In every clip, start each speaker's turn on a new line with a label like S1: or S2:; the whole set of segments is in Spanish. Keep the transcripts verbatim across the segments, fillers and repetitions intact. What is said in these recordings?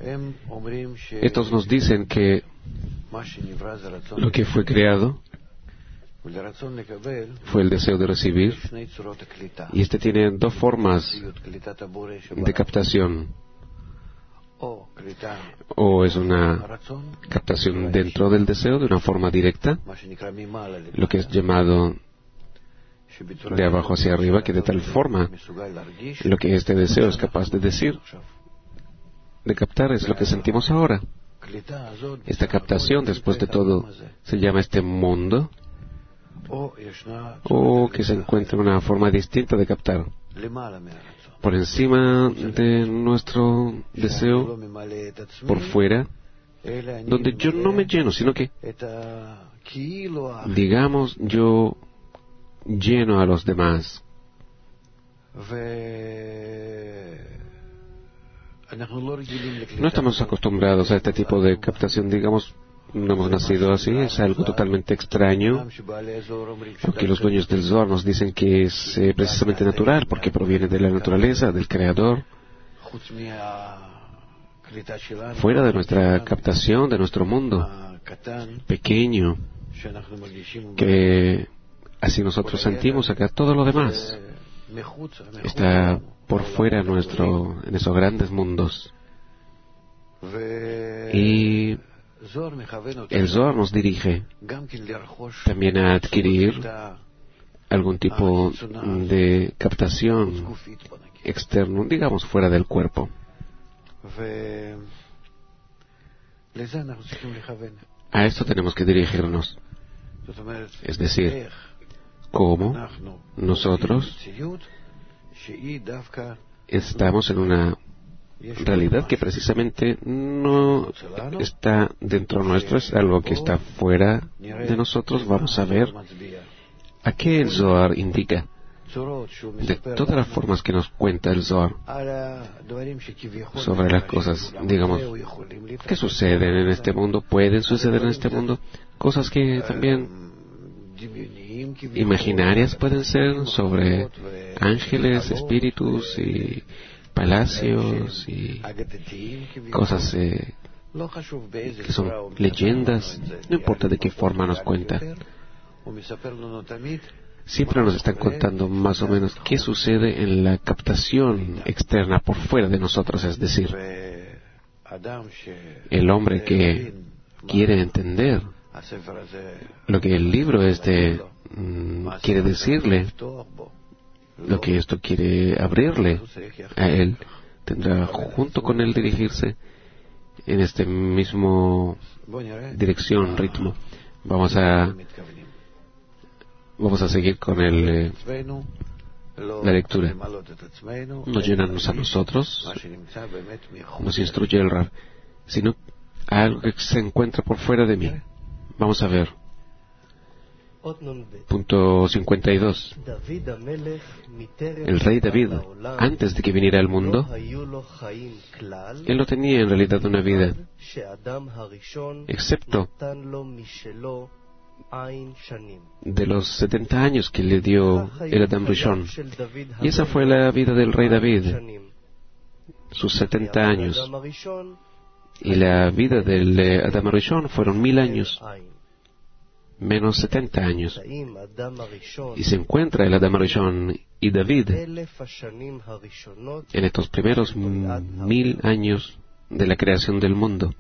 S1: Estos nos dicen que lo que fue creado fue el deseo de recibir, y este tiene dos formas de captación. O es una captación dentro del deseo de una forma directa, lo que es llamado de abajo hacia arriba, que de tal forma lo que este deseo es capaz de decir, de captar, es lo que sentimos ahora. Esta captación, después de todo, se llama este mundo, o que se encuentra una forma distinta de captar, por encima de nuestro deseo, por fuera, donde yo no me lleno, sino que, digamos, yo lleno a los demás. No estamos acostumbrados a este tipo de captación, digamos, no hemos nacido así, es algo totalmente extraño, aunque los dueños del Zohar nos dicen que es eh, precisamente natural, porque proviene de la naturaleza, del Creador. Fuera de nuestra captación, de nuestro mundo pequeño, que así nosotros sentimos acá, todo lo demás está por fuera nuestro, en esos grandes mundos. Y el Zohar nos dirige también a adquirir algún tipo de captación externo, digamos, fuera del cuerpo. A esto tenemos que dirigirnos. Es decir, cómo nosotros estamos en una realidad que precisamente no está dentro nuestro, es algo que está fuera de nosotros. Vamos a ver a qué el Zohar indica. De todas las formas que nos cuenta el Zohar sobre las cosas, digamos, que suceden en este mundo, pueden suceder en este mundo, cosas que también imaginarias pueden ser, sobre ángeles, espíritus y palacios y cosas eh, que son leyendas, no importa de qué forma nos cuenta. Siempre nos están contando más o menos qué sucede en la captación externa por fuera de nosotros, es decir, el hombre que quiere entender lo que el libro este mm, quiere decirle, lo que esto quiere abrirle a él, tendrá junto con él dirigirse en este mismo dirección, ritmo. Vamos a Vamos a seguir con el, eh, la lectura. No llenarnos a nosotros, nos instruye el Rab, sino a algo que se encuentra por fuera de mí. Vamos a ver. Punto cincuenta y dos. El rey David, antes de que viniera al mundo, él no tenía en realidad una vida, excepto de los setenta años que le dio el Adam Rishon. Y esa fue la vida del rey David, sus setenta años. Y la vida del Adam Rishon fueron mil años, menos setenta años. Y se encuentra el Adam Rishon y David en estos primeros mil años de la creación del mundo.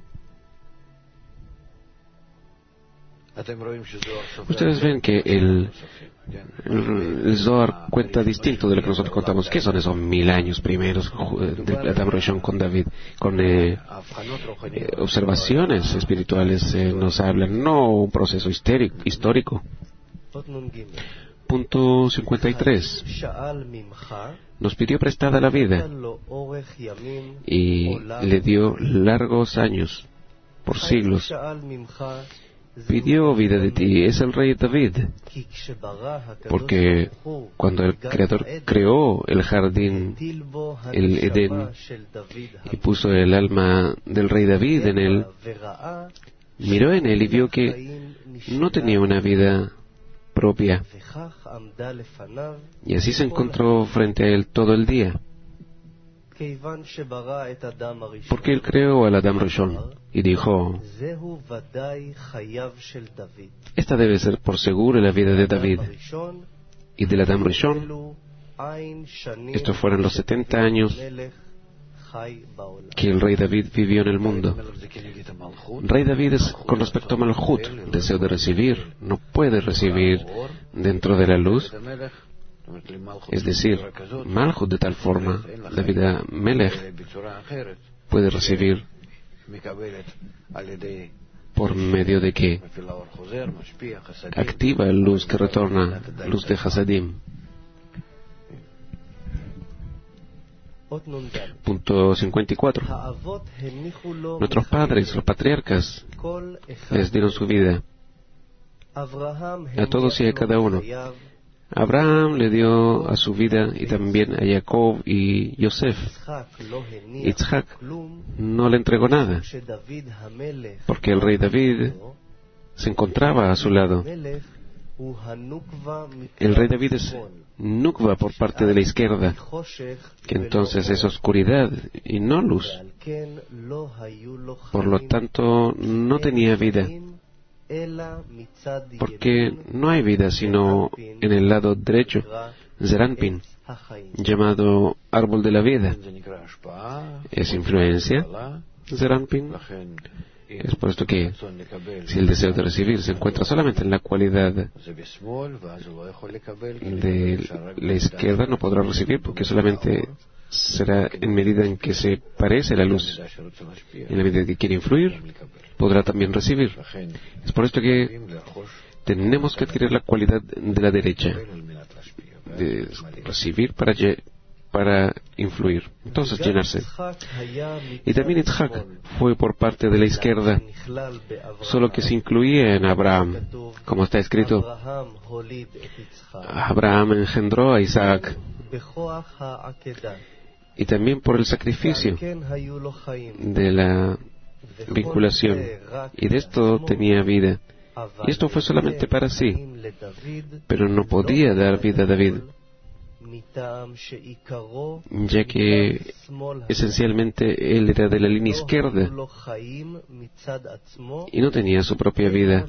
S1: Ustedes ven que el, el, el Zohar cuenta distinto de lo que nosotros contamos. ¿Qué son esos mil años primeros de Adam Rishon con David? Con eh, eh, observaciones espirituales eh, nos hablan, no un proceso histérico, histórico. Punto cincuenta y tres. Nos pidió prestada la vida y le dio largos años, por siglos. Pidió vida de ti, es el rey David, porque cuando el Creador creó el jardín, el Edén, y puso el alma del rey David en él, miró en él y vio que no tenía una vida propia, y así se encontró frente a él todo el día. Porque él creó al Adam Rishon y dijo: esta debe ser por seguro la vida de David. Y del Adam Rishon, estos fueron los setenta años que el rey David vivió en el mundo. Rey David es con respecto a Malhut, deseo de recibir, no puede recibir dentro de la luz. Es decir, Malhut de tal forma, David Melech puede recibir por medio de que activa la luz que retorna, luz de Hasadim. Punto cincuenta y cuatro. Nuestros padres, los patriarcas, les dieron su vida a todos y a cada uno. Abraham le dio a su vida y también a Jacob y Yosef. Yitzhak no le entregó nada, porque el rey David se encontraba a su lado. El rey David es Nukva por parte de la izquierda, que entonces es oscuridad y no luz. Por lo tanto, no tenía vida, porque no hay vida sino en el lado derecho, Zeranpin, llamado árbol de la vida. Es influencia, Zeranpin. Es por esto que si el deseo de recibir se encuentra solamente en la cualidad de la izquierda, no podrá recibir, porque solamente será en medida en que se parece a la luz. En la medida que quiere influir, podrá también recibir. Es por esto que tenemos que adquirir la cualidad de la derecha, de recibir para para influir, entonces llenarse. Y también Yitzhak fue por parte de la izquierda, solo que se incluía en Abraham, como está escrito: Abraham engendró a Isaac. Y también por el sacrificio de la vinculación, y de esto tenía vida. Y esto fue solamente para sí, pero no podía dar vida a David, ya que esencialmente él era de la línea izquierda y no tenía su propia vida,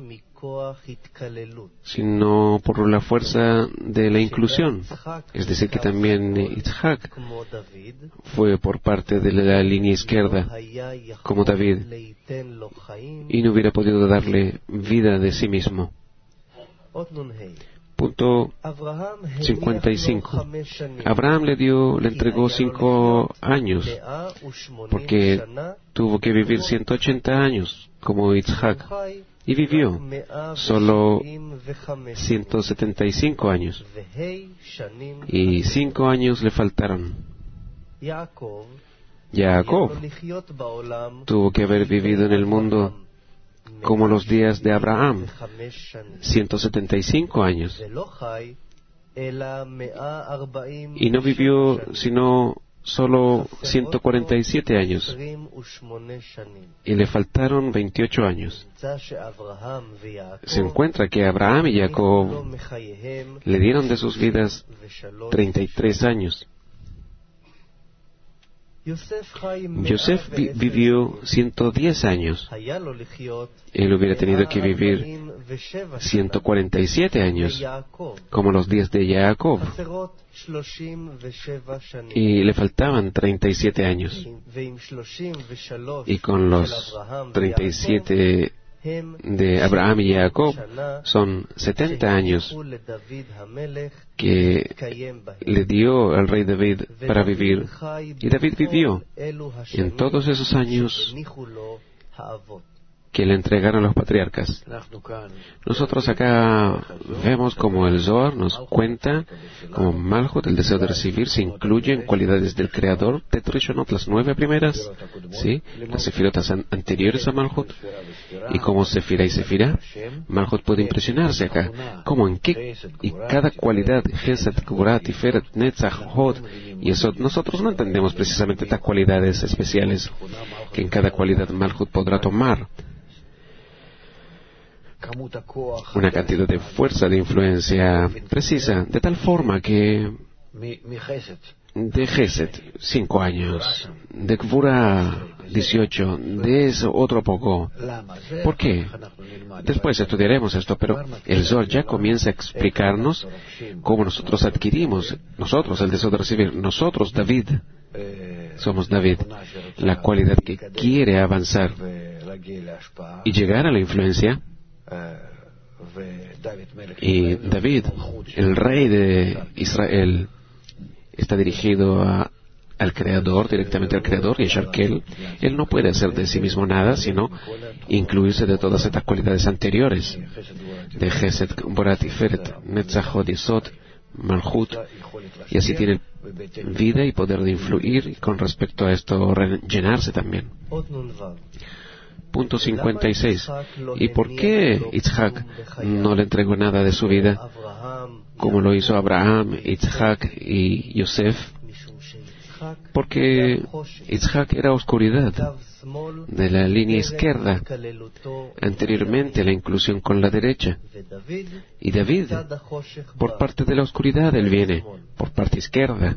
S1: sino por la fuerza de la inclusión. Es decir, que también Yitzhak fue por parte de la línea izquierda, como David, y no hubiera podido darle vida de sí mismo. Punto cincuenta y cinco. Abraham le dio, le entregó cinco años, porque tuvo que vivir ciento ochenta años, como Yitzhak, y vivió solo ciento setenta y cinco años, y cinco años le faltaron. Jacob tuvo que haber vivido en el mundo como los días de Abraham, ciento setenta y cinco años, y no vivió sino solo ciento cuarenta y siete años, y le faltaron veintiocho años. Se encuentra que Abraham y Jacob le dieron de sus vidas treinta y tres años. Yosef vi- vivió ciento diez años. Él hubiera tenido que vivir ciento cuarenta y siete años, como los días de Jacob, y le faltaban treinta y siete años. Y con los treinta y siete de Abraham y Jacob son setenta años que le dio al rey David para vivir, y David vivió en todos esos años que le entregaron los patriarcas. Nosotros acá vemos como el Zohar nos cuenta como Malhut, el deseo de recibir, se incluye en cualidades del Creador de Trishonot, las nueve primeras, ¿sí? Las sefirotas an- anteriores a Malhut. Y como Sefira y Sefira, Malhut puede impresionarse acá, como en qué, y cada cualidad, Gesed, Gvurah, Tiferet, Netzach, Hod, y eso nosotros no entendemos precisamente estas cualidades especiales que en cada cualidad Malhut podrá tomar una cantidad de fuerza, de influencia precisa, de tal forma que de Gesed, cinco años, de Gvura, dieciocho, de eso otro poco. ¿Por qué? Después estudiaremos esto, pero el Zohar ya comienza a explicarnos cómo nosotros adquirimos, nosotros, el deseo de recibir, nosotros, David, somos David, la cualidad que quiere avanzar y llegar a la influencia. Y David, el rey de Israel, está dirigido a, al Creador, directamente al Creador, y Sharkel, él no puede hacer de sí mismo nada, sino incluirse de todas estas cualidades anteriores, de Gesed, Gvura, Tiferet, Netzach, Hod, Yesod, Malchut, y así tiene vida y poder de influir, y con respecto a esto, rellenarse también. Punto cincuenta y seis. ¿Y por qué Yitzhak no le entregó nada de su vida, como lo hizo Abraham, Yitzhak y Yosef? Porque Yitzhak era oscuridad de la línea izquierda, anteriormente la inclusión con la derecha. Y David, por parte de la oscuridad, él viene, por parte izquierda.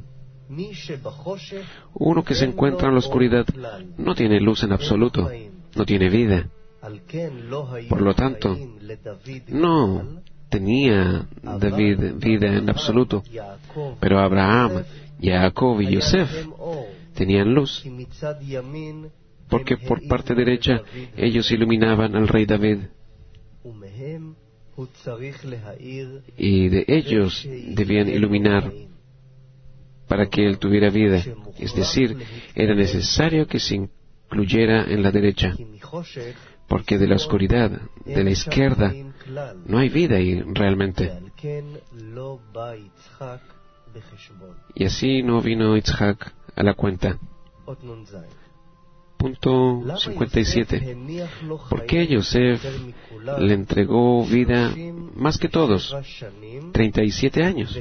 S1: Uno que se encuentra en la oscuridad no tiene luz en absoluto, no tiene vida. Por lo tanto, no tenía David vida en absoluto, pero Abraham, Jacob y Yosef tenían luz, porque por parte derecha ellos iluminaban al rey David, y de ellos debían iluminar para que él tuviera vida. Es decir, era necesario que se incluyera en la derecha, porque de la oscuridad, de la izquierda, no hay vida y realmente. Y así no vino Yitzhak a la cuenta. Punto cincuenta y siete. ¿Por qué Yosef le entregó vida más que todos? treinta y siete años.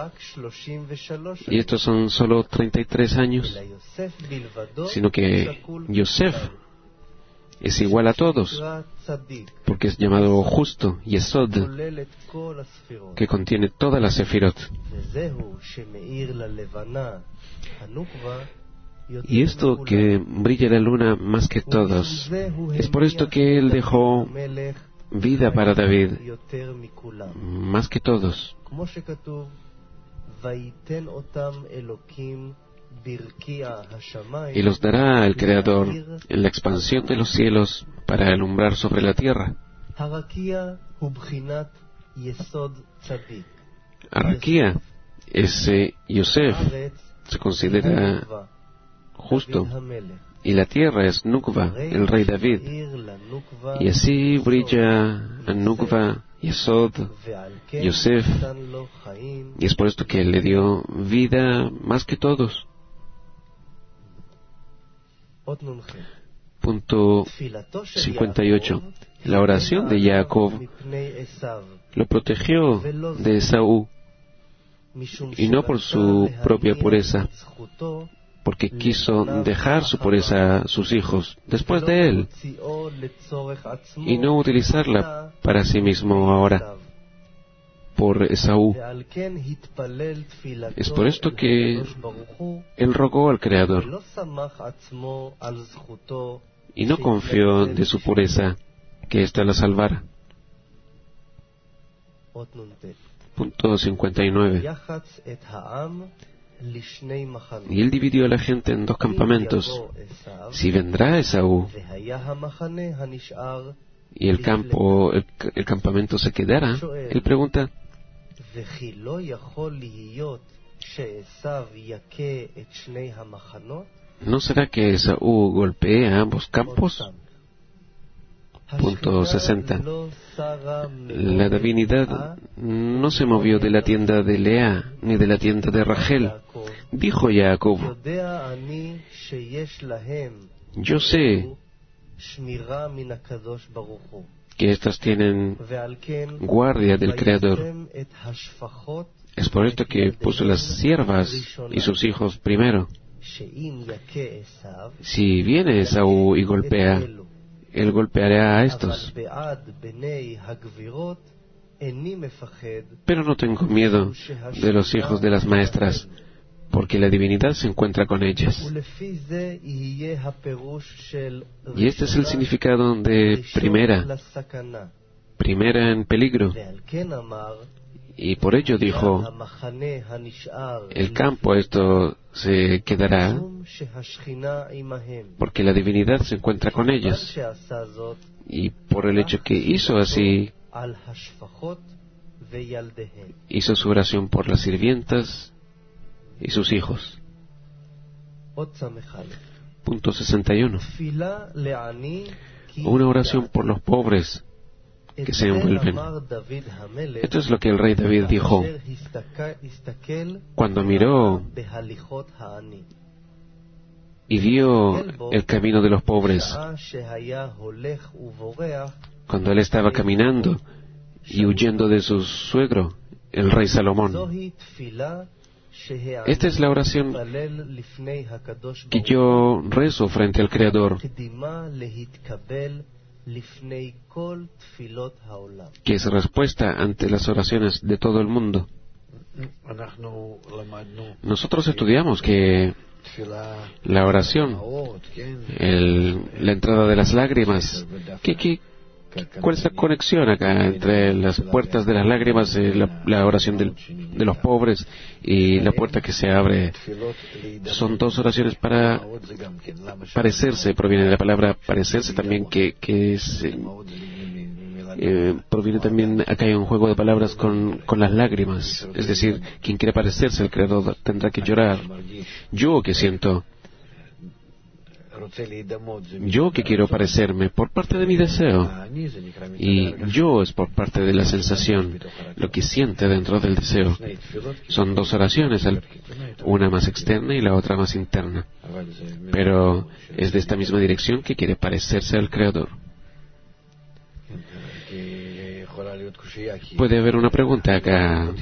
S1: Y estos son solo treinta y tres años. Sino que Yosef es igual a todos, porque es llamado justo, Yesod, que contiene todas las sefirot. Y esto que brilla la luna más que todos, es por esto que él dejó vida para David, más que todos. Y los dará el Creador en la expansión de los cielos para alumbrar sobre la tierra. Araquía, ese Yosef, se considera justo, y la tierra es Nukva, el rey David, y así brilla Nukva, Yesod, Yosef, y es por esto que él le dio vida más que todos. Punto cincuenta y ocho. La oración de Jacob lo protegió de Esaú, y no por su propia pureza, porque quiso dejar su pureza a sus hijos después de él y no utilizarla para sí mismo ahora por Esaú. Es por esto que él rogó al Creador y no confió de su pureza que ésta la salvara. Punto cincuenta y nueve. Y él dividió a la gente en dos campamentos. Si vendrá Esaú y el campo, el, el campamento se quedará, él pregunta, ¿no será que Esaú golpee a ambos campos? Punto sesenta. La divinidad no se movió de la tienda de Lea ni de la tienda de Rachel. Dijo Jacob, yo sé que estas tienen guardia del Creador. Es por esto que puso las siervas y sus hijos primero. Si viene Esaú y golpea, él golpeará a estos. Pero no tengo miedo de los hijos de las maestras, porque la divinidad se encuentra con ellas. Y este es el significado de primera, primera en peligro. Y por ello dijo, el campo esto se quedará, porque la divinidad se encuentra con ellos. Y por el hecho que hizo así, hizo su oración por las sirvientas y sus hijos. Punto sesenta y uno. Una oración por los pobres que se envuelven. Esto es lo que el rey David dijo cuando miró y vio el camino de los pobres, cuando él estaba caminando y huyendo de su suegro, el rey Salomón. Esta es la oración que yo rezo frente al Creador, que es respuesta ante las oraciones de todo el mundo. Nosotros estudiamos que la oración, el, la entrada de las lágrimas, ¿qué, qué, ¿cuál es la conexión acá entre las puertas de las lágrimas, eh, la, la oración del, de los pobres y la puerta que se abre? Son dos oraciones para parecerse, proviene de la palabra parecerse también, que, que es, eh, eh, proviene también, acá hay un juego de palabras con, con las lágrimas, es decir, quien quiere parecerse al Creador tendrá que llorar. Yo que siento, yo que quiero parecerme por parte de mi deseo, y yo es por parte de la sensación, lo que siente dentro del deseo. Son dos oraciones, una más externa y la otra más interna, pero es de esta misma dirección que quiere parecerse al Creador. Puede haber una pregunta acá.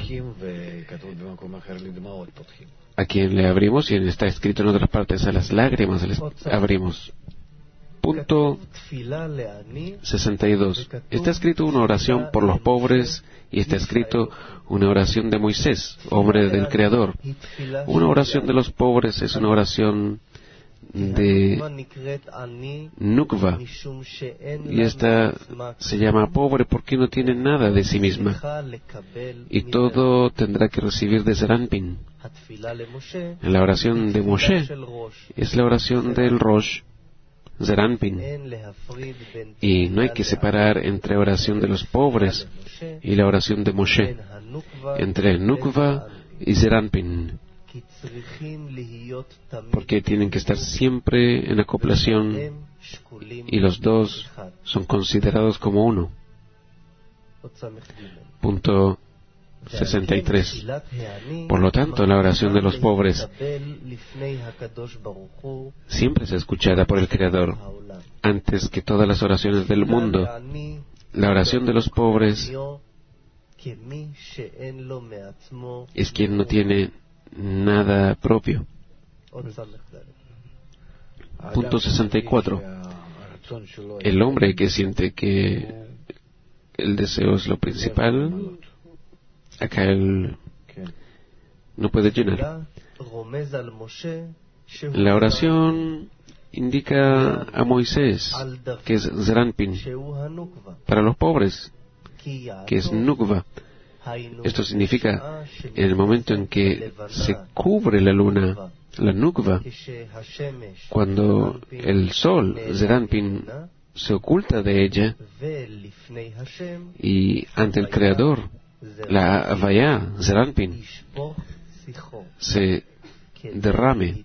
S1: ¿A quién le abrimos? Y está escrito en otras partes, a las lágrimas les abrimos. Punto sesenta y dos. Está escrito una oración por los pobres y está escrito una oración de Moisés, hombre del Creador. Una oración de los pobres es una oración de Nukva, y esta se llama pobre porque no tiene nada de sí misma y todo tendrá que recibir de Zeranpin. En la oración de Moshe es la oración del Rosh, Zeranpin, y no hay que separar entre oración de los pobres y la oración de Moshe, entre Nukva y Zeranpin, porque tienen que estar siempre en acoplación y los dos son considerados como uno. Punto sesenta y tres. Por lo tanto, la oración de los pobres siempre es escuchada por el Creador antes que todas las oraciones del mundo. La oración de los pobres es quien no tiene nada propio. Punto sesenta y cuatro. El hombre que siente que el deseo es lo principal, acá él no puede llenar. La oración indica a Moisés, que es Zeranpin, para los pobres, que es Nukva. Esto significa, en el momento en que se cubre la luna, la Nukva, cuando el sol, Zeranpin, se oculta de ella, y ante el Creador, la Havaya, Zeranpin, se derrame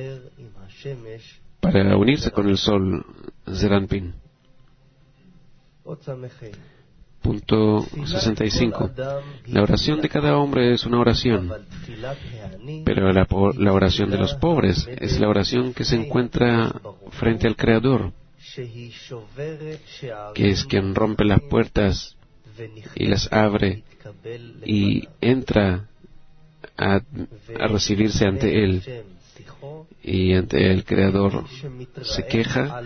S1: para unirse con el sol, Zeranpin. Punto sesenta y cinco. La oración de cada hombre es una oración, pero la, la oración de los pobres es la oración que se encuentra frente al Creador, que es quien rompe las puertas y las abre y entra a, a recibirse ante Él, y ante el Creador se queja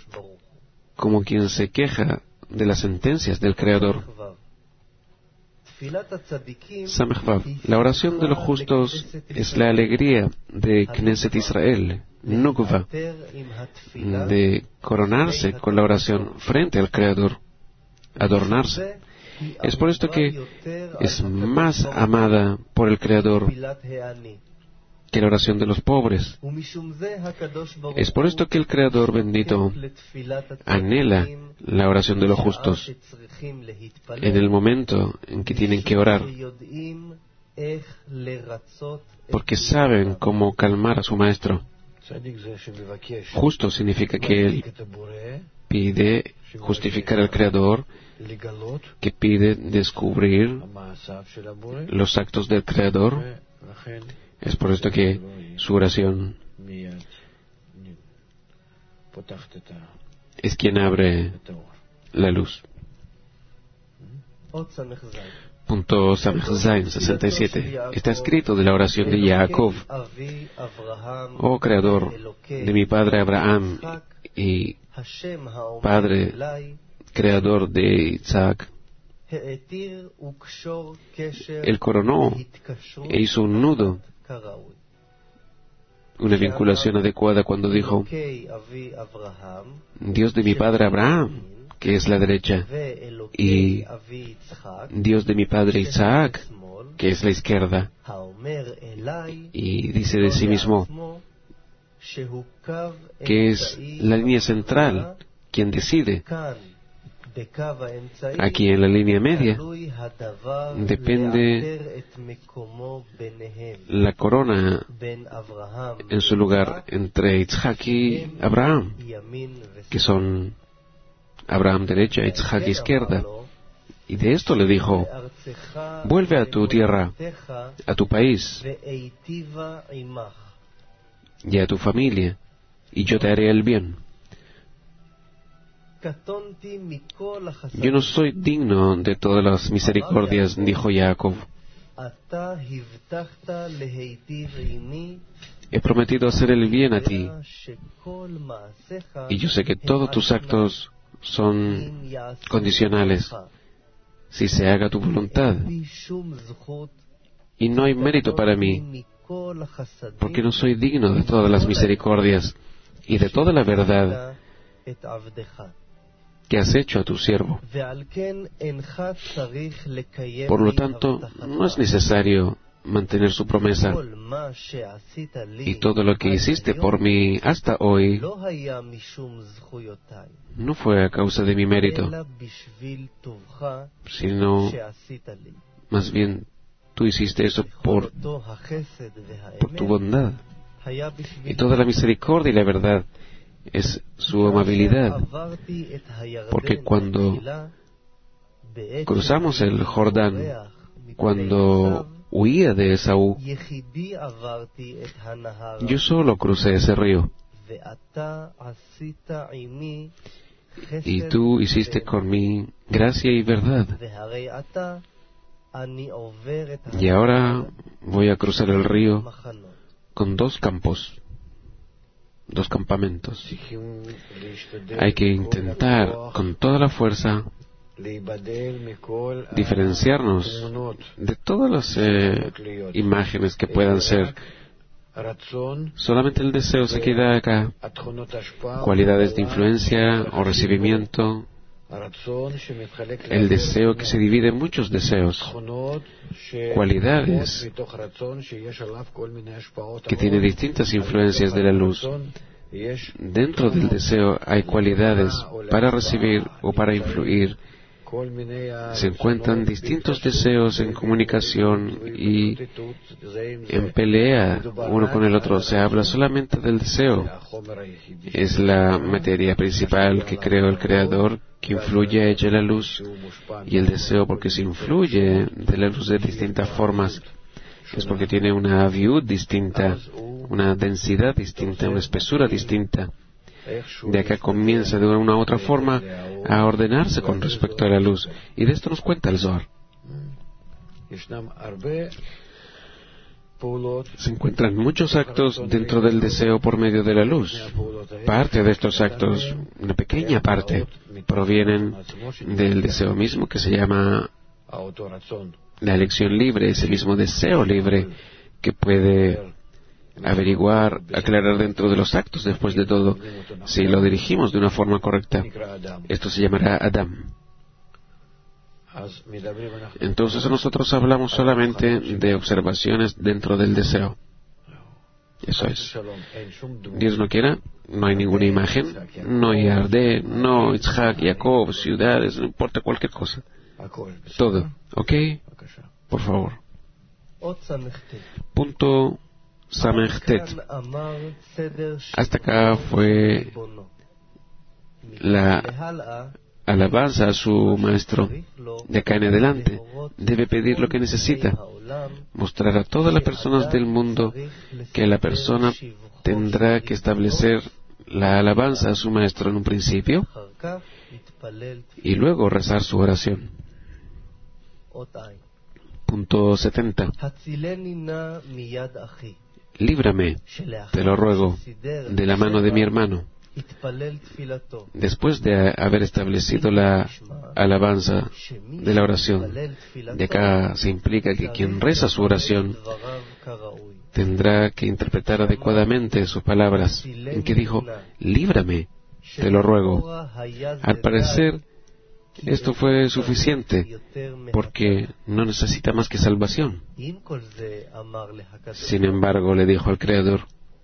S1: como quien se queja de las sentencias del Creador. Samechvav. La oración de los justos es la alegría de Knesset Israel, Nukva, de coronarse con la oración frente al Creador, adornarse. Es por esto que es más amada por el Creador que la oración de los pobres. Es por esto que el Creador bendito anhela la oración de los justos en el momento en que tienen que orar, porque saben cómo calmar a su maestro. Justo significa que él pide justificar al Creador, que pide descubrir los actos del Creador. Es por esto que su oración es quien abre la luz. Punto Samech Zayin sesenta y siete. Está escrito de la oración de Jacob: Oh Creador de mi padre Abraham y Padre Creador de Isaac, Él coronó e hizo un nudo, una vinculación adecuada cuando dijo: Dios de mi padre Abraham, que es la derecha, y Dios de mi padre Isaac, que es la izquierda. Y dice de sí mismo que es la línea central quien decide. Aquí en la línea media depende la corona en su lugar entre Isaac y Abraham, que son Abraham derecha, Isaac izquierda. Y de esto le dijo: vuelve a tu tierra, a tu país y a tu familia, y yo te haré el bien. Yo no soy digno de todas las misericordias, dijo Jacob. He prometido hacer el bien a ti, y yo sé que todos tus actos son condicionales. Si se haga tu voluntad, y no hay mérito para mí, porque no soy digno de todas las misericordias y de toda la verdad que has hecho a tu siervo. Por lo tanto, no es necesario mantener su promesa. Y todo lo que hiciste por mí hasta hoy no fue a causa de mi mérito, sino más bien tú hiciste eso por, por tu bondad. Y toda la misericordia y la verdad es su amabilidad, porque cuando cruzamos el Jordán, cuando huía de Esaú, yo solo crucé ese río, y tú hiciste con mí gracia y verdad. Y ahora voy a cruzar el río con dos campos, dos campamentos. Hay que intentar con toda la fuerza diferenciarnos de todas las eh, imágenes que puedan ser. Solamente el deseo se queda acá. Cualidades de influencia o recibimiento. El deseo que se divide en muchos deseos. Cualidades que tienen distintas influencias de la luz. Dentro del deseo hay cualidades para recibir o para influir. Se encuentran distintos deseos en comunicación y en pelea uno con el otro. Se habla solamente del deseo. Es la materia principal que creó el Creador, que influye a ella la luz, y el deseo, porque se influye de la luz de distintas formas, es porque tiene una viud distinta, una densidad distinta, una espesura distinta. De acá comienza de una u otra forma a ordenarse con respecto a la luz. Y de esto nos cuenta el Zohar. Se encuentran muchos actos dentro del deseo por medio de la luz. Parte de estos actos, una pequeña parte, provienen del deseo mismo, que se llama la elección libre, ese mismo deseo libre que puede averiguar, aclarar dentro de los actos, después de todo, si lo dirigimos de una forma correcta. Esto se llamará Adam. Entonces nosotros hablamos solamente de observaciones dentro del deseo. Eso es. Dios no quiera, no hay ninguna imagen, no hay Arde, no Yitzhak, Jacob, ciudades, no importa cualquier cosa. Todo. ¿Ok? Por favor. Punto Samechtet. Hasta acá fue la alabanza a su maestro. De acá en adelante debe pedir lo que necesita, mostrar a todas las personas del mundo que la persona tendrá que establecer la alabanza a su maestro en un principio y luego rezar su oración. Punto setenta. Líbrame, te lo ruego, de la mano de mi hermano. Después de haber establecido la alabanza de la oración, de acá se implica que quien reza su oración tendrá que interpretar adecuadamente sus palabras, en que dijo, líbrame, te lo ruego. Al parecer, esto fue suficiente, porque no necesita más que salvación. Sin embargo, le dijo al Creador,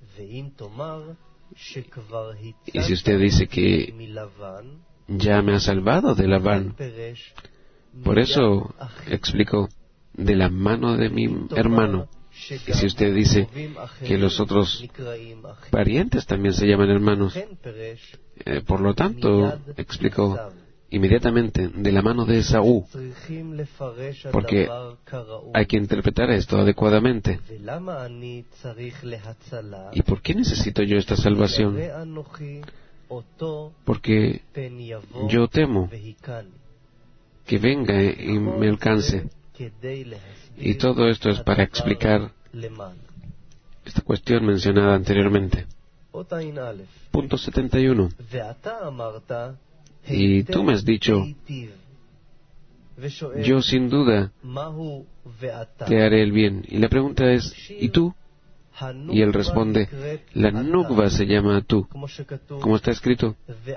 S1: y si usted dice que ya me ha salvado de Labán, por eso explicó, de la mano de mi hermano. Y si usted dice que los otros parientes también se llaman hermanos, eh, por lo tanto, explicó, inmediatamente de la mano de Esaú, porque hay que interpretar esto adecuadamente. ¿Y por qué necesito yo esta salvación? Porque yo temo que venga y me alcance. Y todo esto es para explicar esta cuestión mencionada anteriormente. Punto setenta y uno. Y tú me has dicho, yo sin duda te haré el bien. Y la pregunta es, ¿y tú? Y él responde, la nukva se llama tú, como está escrito,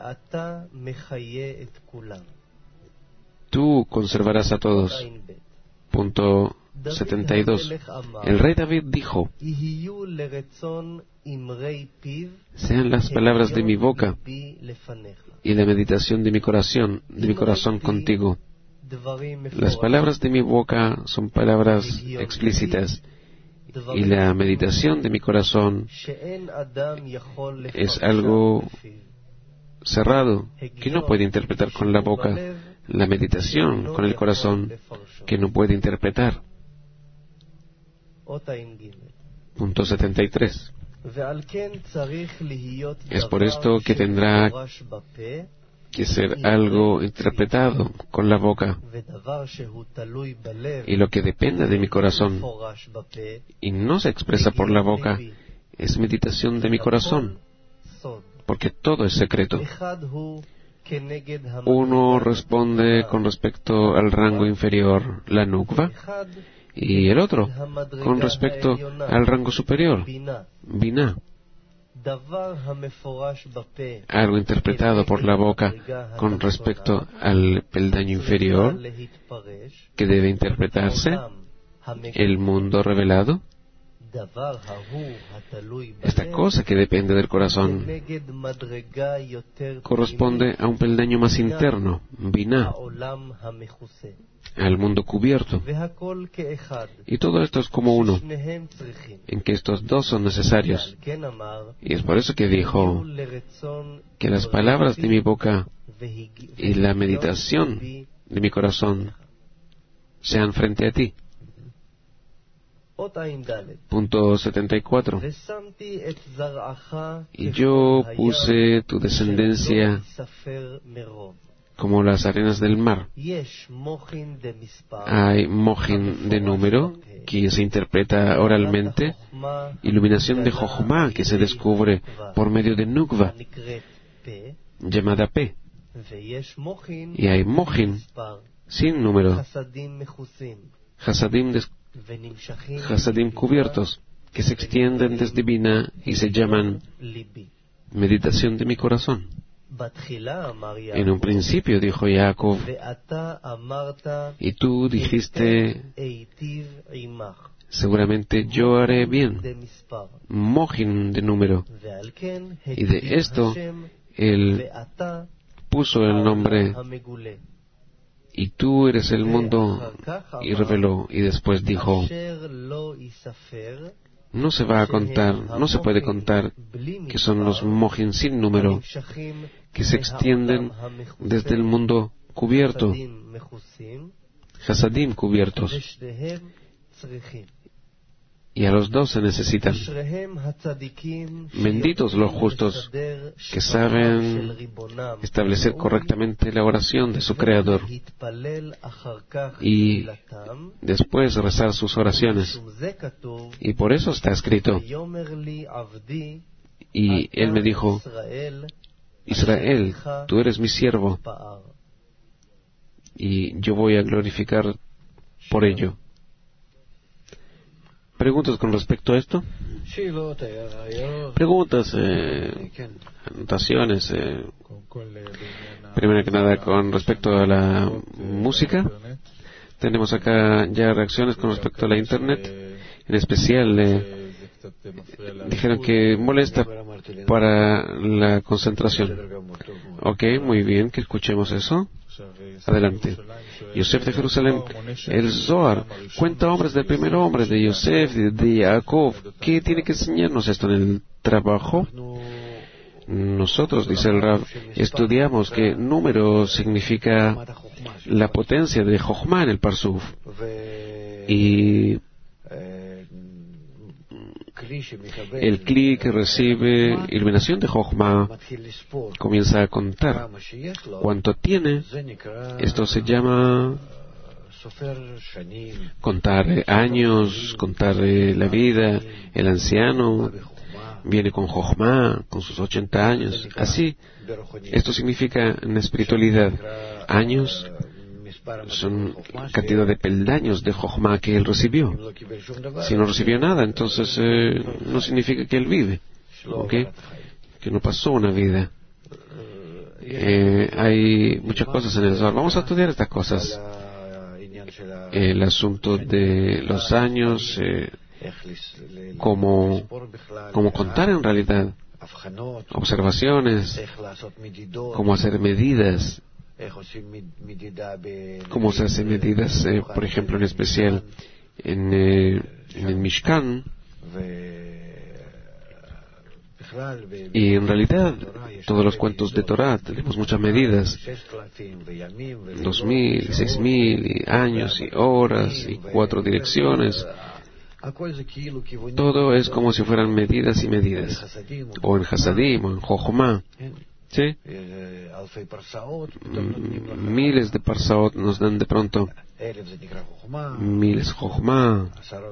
S1: tú conservarás a todos. Punto setenta y dos. El rey David dijo, sean las palabras de mi boca y la meditación de mi corazón, de mi corazón contigo. Las palabras de mi boca son palabras explícitas y la meditación de mi corazón es algo cerrado que no puede interpretar con la boca, la meditación con el corazón que no puede interpretar. Punto setenta y tres. Es por esto que tendrá que ser algo interpretado con la boca, y lo que depende de mi corazón y no se expresa por la boca es meditación de mi corazón, porque todo es secreto. Uno responde con respecto al rango inferior, la nukva, y el otro con respecto al rango superior, Binah. Algo interpretado por la boca con respecto al peldaño inferior que debe interpretarse, el mundo revelado. Esta cosa que depende del corazón corresponde a un peldaño más interno, Binah, al mundo cubierto. Y todo esto es como uno, en que estos dos son necesarios. Y es por eso que dijo que las palabras de mi boca y la meditación de mi corazón sean frente a ti. Punto setenta y cuatro. Y yo puse tu descendencia como las arenas del mar. Hay mojin de número, que se interpreta oralmente, iluminación de Jochma, que se descubre por medio de Nukva, llamada P. Y hay mojin sin número, Hasadim, des, Hasadim cubiertos, que se extienden desde Binah y se llaman meditación de mi corazón. En un principio dijo Jacob, y tú dijiste, seguramente yo haré bien, Mojin de número. Y de esto él puso el nombre, y tú eres el mundo, y reveló, y después dijo, no se va a contar, no se puede contar, que son los Mojin sin número, que se extienden desde el mundo cubierto, Hasadim cubiertos, y a los dos se necesitan. Benditos los justos que saben establecer correctamente la oración de su Creador y después rezar sus oraciones. Y por eso está escrito, y él me dijo, Israel, tú eres mi siervo, y yo voy a glorificar por ello. ¿Preguntas con respecto a esto? Preguntas, eh, anotaciones. Eh, primero que nada, con respecto a la música. Tenemos acá ya reacciones con respecto a la Internet. En especial, eh, dijeron que molesta para la concentración. Ok, muy bien, que escuchemos eso. Adelante. Yosef de Jerusalén, el Zohar, cuenta hombres del primer hombre, de Yosef, de, de Jacob. ¿Qué tiene que enseñarnos esto en el trabajo? Nosotros, dice el Rab, estudiamos que número significa la potencia de Jochma en el Parsuf. Y el Kli que recibe iluminación de Jochma comienza a contar cuánto tiene. Esto se llama contar años, contar la vida. El anciano viene con Jochma, con sus ochenta años. Así, esto significa en espiritualidad. Años son cantidad de peldaños de Jochma que él recibió. Si no recibió nada, entonces eh, no significa que él vive, ¿ok? Que no pasó una vida. Eh, hay muchas cosas en el Zohar. Vamos a estudiar estas cosas. El asunto de los años, eh, cómo, cómo contar en realidad, observaciones, cómo hacer medidas. Cómo se hacen medidas, eh, por ejemplo, en especial en, eh, en el Mishkan. Y en realidad, todos los cuentos de Torah tenemos muchas medidas. Dos mil, seis mil, y años, y horas, y cuatro direcciones. Todo es como si fueran medidas y medidas. O en Hasadim, o en Jochma. ¿Sí? Miles de parsaot nos dan de pronto. Miles Jochma.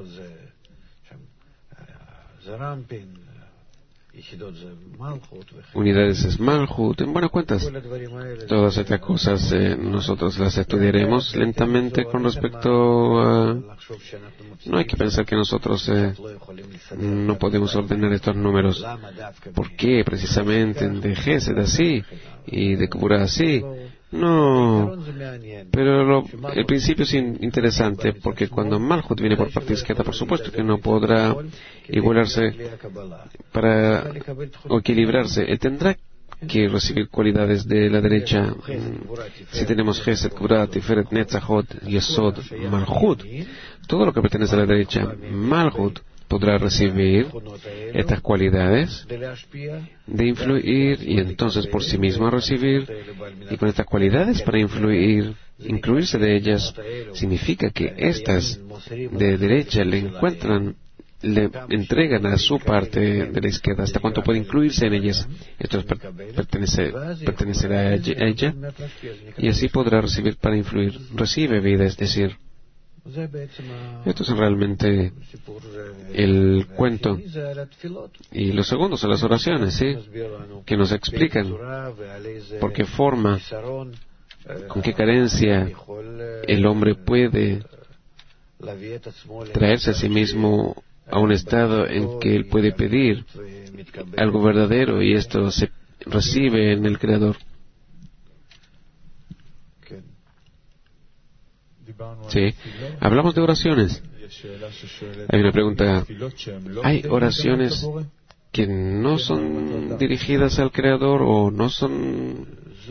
S1: Unidades es Malchut. En buenas cuentas, todas estas cosas eh, nosotros las estudiaremos lentamente con respecto a... No hay que pensar que nosotros eh, no podemos ordenar estos números. ¿Por qué precisamente de Gesed así y de Kibura así? No, pero lo, el principio es in, interesante, porque cuando Malchut viene por parte izquierda, por supuesto que no podrá igualarse para o equilibrarse. Él tendrá que recibir cualidades de la derecha. Si tenemos Gesed, Kibura, Tiferet, Netzachot, Yesod, Malchut, todo lo que pertenece a la derecha, Malchut podrá recibir estas cualidades de influir y entonces por sí mismo recibir, y con estas cualidades para influir, incluirse de ellas, significa que estas de derecha le encuentran, le entregan a su parte de la izquierda hasta cuánto puede incluirse en ellas. Esto es per, pertenece, pertenecerá a ella, a ella y así podrá recibir para influir. Recibe vida, es decir, esto es realmente el cuento. Y lo segundo son las oraciones, ¿sí? Que nos explican por qué forma, con qué carencia el hombre puede traerse a sí mismo a un estado en que él puede pedir algo verdadero y esto se recibe en el Creador. Sí, hablamos de oraciones. Hay una pregunta. ¿Hay oraciones que no son dirigidas al Creador o no son?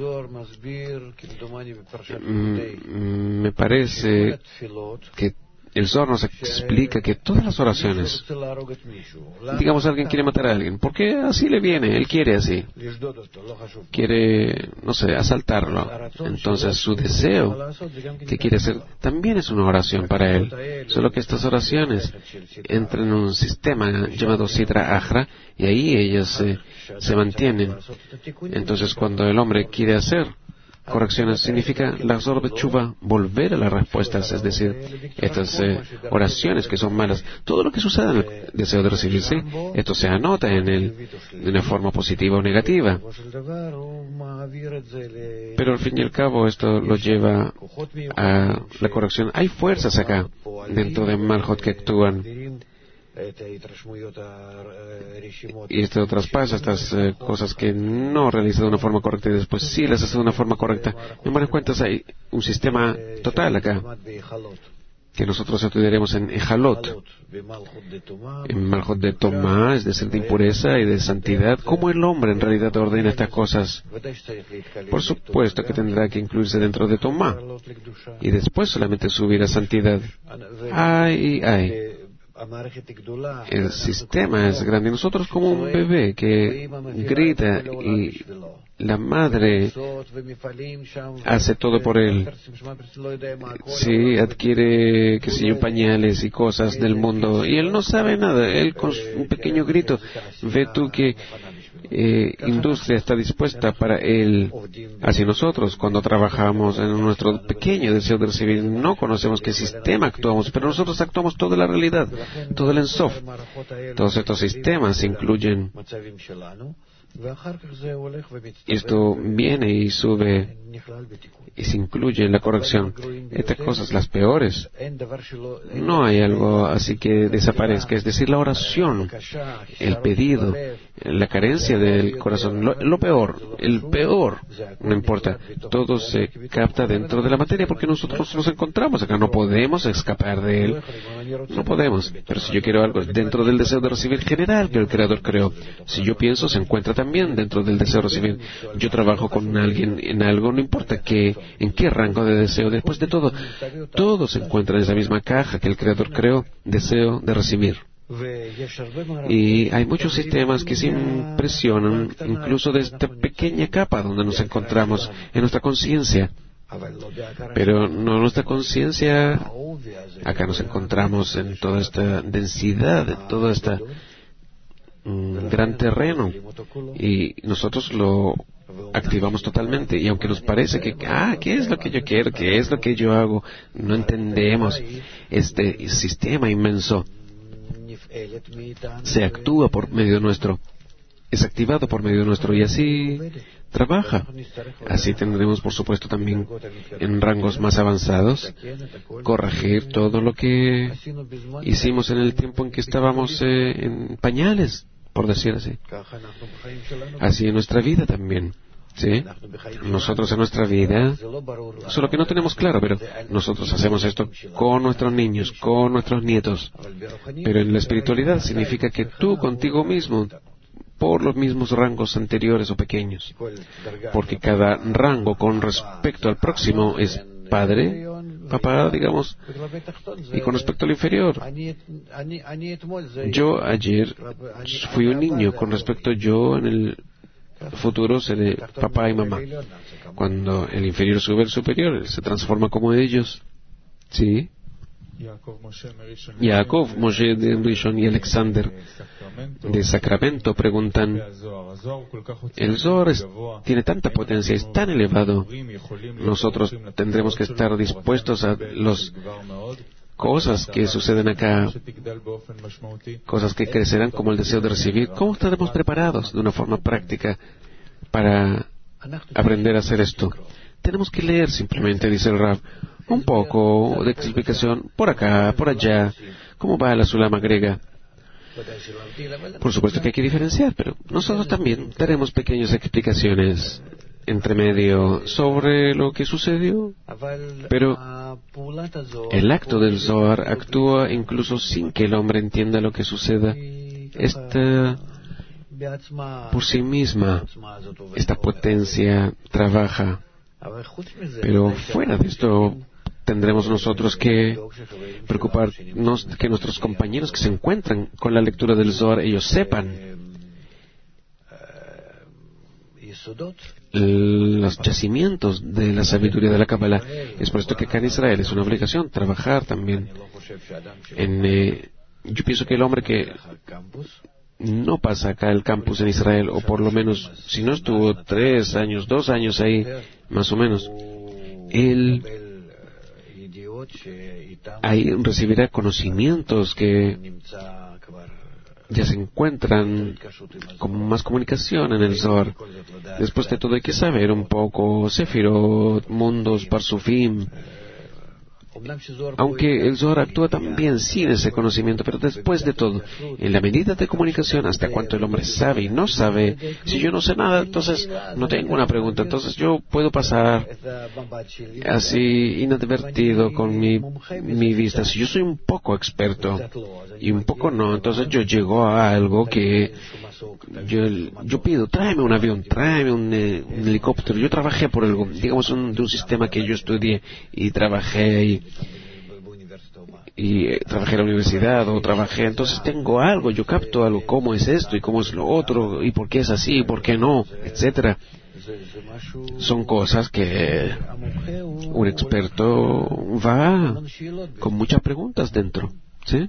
S1: Mm, me parece que el Zohar nos explica que todas las oraciones, digamos, alguien quiere matar a alguien, porque así le viene, él quiere así, quiere, no sé, asaltarlo. Entonces su deseo que quiere hacer también es una oración para él, solo que estas oraciones entran en un sistema llamado Sitra Achra y ahí ellas eh, se mantienen. Entonces cuando el hombre quiere hacer correcciones, significa Lahzor Betshuva, volver a las respuestas, es decir, estas eh, oraciones que son malas. Todo lo que sucede en el deseo de recibirse, esto se anota en él de una forma positiva o negativa. Pero al fin y al cabo esto lo lleva a la corrección. Hay fuerzas acá, dentro de Malhot, que actúan. Y esto traspasa estas eh, cosas que no realiza de una forma correcta y después sí las hace de una forma correcta. En buenas cuentas hay un sistema total acá que nosotros estudiaremos en Ejalot, en Malhot de Tomá, es decir, de impureza y de santidad. ¿Cómo el hombre en realidad ordena estas cosas? Por supuesto que tendrá que incluirse dentro de Tomá y después solamente subir a santidad. Ay, ay. El sistema es grande. Nosotros como un bebé que grita y la madre hace todo por él. Sí, adquiere, qué sé yo, pañales y cosas del mundo y él no sabe nada. Él con un pequeño grito ve tú que eh, industria está dispuesta para él hacia nosotros. Cuando trabajamos en nuestro pequeño deseo de recibir, no conocemos qué sistema actuamos, pero nosotros actuamos toda la realidad, todo el Ensof. Todos estos sistemas incluyen. Esto viene y sube y se incluye en la corrección. Estas cosas, las peores, no hay algo así que desaparezca. Es decir, la oración, el pedido, la carencia del corazón, lo, lo peor, el peor, no importa. Todo se capta dentro de la materia porque nosotros nos encontramos acá. No podemos escapar de él. No podemos. Pero si yo quiero algo dentro del deseo de recibir general que el Creador creó, si yo pienso, se encuentra también dentro del deseo de recibir. Yo trabajo con alguien en algo, no importa qué, en qué rango de deseo. Después de todo, todo se encuentra en esa misma caja que el Creador creó, deseo de recibir. Y hay muchos sistemas que se impresionan incluso de esta pequeña capa donde nos encontramos en nuestra conciencia. Pero no nuestra conciencia. Acá nos encontramos en toda esta densidad, en toda esta un gran terreno y nosotros lo activamos totalmente y aunque nos parece que ah, ¿qué es lo que yo quiero? ¿Qué es lo que yo hago? No entendemos este sistema inmenso. Se actúa por medio nuestro, es activado por medio nuestro y así trabaja. Así tendremos, por supuesto, también en rangos más avanzados corregir todo lo que hicimos en el tiempo en que estábamos eh, en pañales, por decir así. Así en nuestra vida también. ¿Sí? Nosotros en nuestra vida, solo que no tenemos claro, pero nosotros hacemos esto con nuestros niños, con nuestros nietos. Pero en la espiritualidad significa que tú contigo mismo, por los mismos rangos anteriores o pequeños, porque cada rango con respecto al próximo es padre, papá, digamos, y con respecto al inferior. Yo ayer fui un niño, con respecto yo en el futuro seré papá y mamá. Cuando el inferior sube al superior, se transforma como ellos. ¿Sí? Yaakov, Moshe de Rishon y Alexander de Sacramento preguntan, el Zohar es, tiene tanta potencia, es tan elevado, nosotros tendremos que estar dispuestos a las cosas que suceden acá, cosas que crecerán como el deseo de recibir. ¿Cómo estaremos preparados de una forma práctica para aprender a hacer esto? Tenemos que leer simplemente, dice el Rav. un poco de explicación por acá, por allá, cómo va la Sulama griega. Por supuesto que hay que diferenciar, pero nosotros también daremos pequeñas explicaciones entre medio sobre lo que sucedió. Pero el acto del Zohar actúa incluso sin que el hombre entienda lo que suceda. Esta, por sí misma, esta potencia trabaja. Pero fuera de esto, tendremos nosotros que preocuparnos de que nuestros compañeros que se encuentran con la lectura del Zohar, ellos sepan los yacimientos de la sabiduría de la Kabbalah. Es por esto que acá en Israel es una obligación trabajar también en... Eh, yo pienso que el hombre que no pasa acá el campus en Israel, o por lo menos, si no estuvo tres años, dos años ahí, más o menos, él ahí recibirá conocimientos que ya se encuentran con más comunicación en el Zohar. Después de todo hay que saber un poco Sefirot, mundos, Parsufim. Aunque el Zohar actúa también sin ese conocimiento, pero después de todo, en la medida de comunicación, hasta cuánto el hombre sabe y no sabe, si yo no sé nada, entonces no tengo una pregunta, entonces yo puedo pasar así inadvertido con mi, mi vista. Si yo soy un poco experto y un poco no, entonces yo llego a algo que yo, yo pido, tráeme un avión, tráeme un, eh, un helicóptero. Yo trabajé por algo, digamos, un, de un sistema que yo estudié y trabajé y y eh, trabajé en la universidad o trabajé, entonces tengo algo, yo capto algo, cómo es esto y cómo es lo otro y por qué es así y por qué no, etcétera. Son cosas que un experto va con muchas preguntas dentro, ¿sí?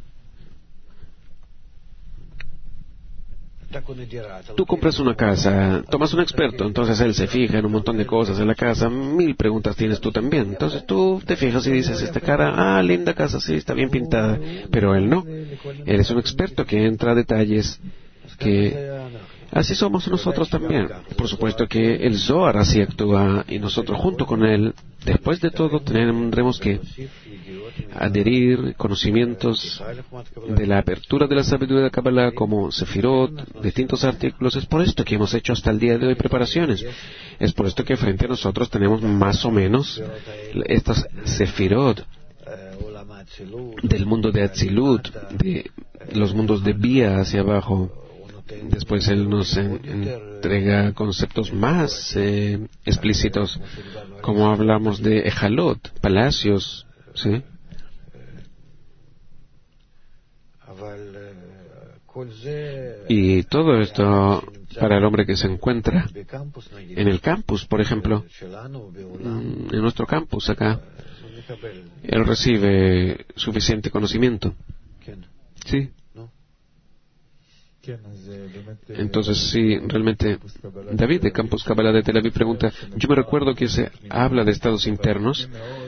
S1: Tú compras una casa, tomas un experto, entonces él se fija en un montón de cosas en la casa, mil preguntas tienes tú también. Entonces tú te fijas y dices, esta cara, ah, linda casa, sí, está bien pintada, pero él no. Él es un experto que entra a detalles que... Así somos nosotros también. Por supuesto que el Zohar así actúa y nosotros junto con él, después de todo, tendremos que adherir conocimientos de la apertura de la sabiduría de la Kabbalah como Sefirot, distintos artículos. Es por esto que hemos hecho hasta el día de hoy preparaciones. Es por esto que frente a nosotros tenemos más o menos estas Sefirot del mundo de Atzilut, de los mundos de Bia hacia abajo. Después él nos en, entrega conceptos más eh, explícitos, como hablamos de Ejalot, palacios, ¿sí? Y todo esto para el hombre que se encuentra en el campus, por ejemplo, en nuestro campus acá, él recibe suficiente conocimiento. Sí. Entonces, sí, realmente, David de Campus Kabbalah de Tel Aviv pregunta, yo me recuerdo que se habla de estados internos,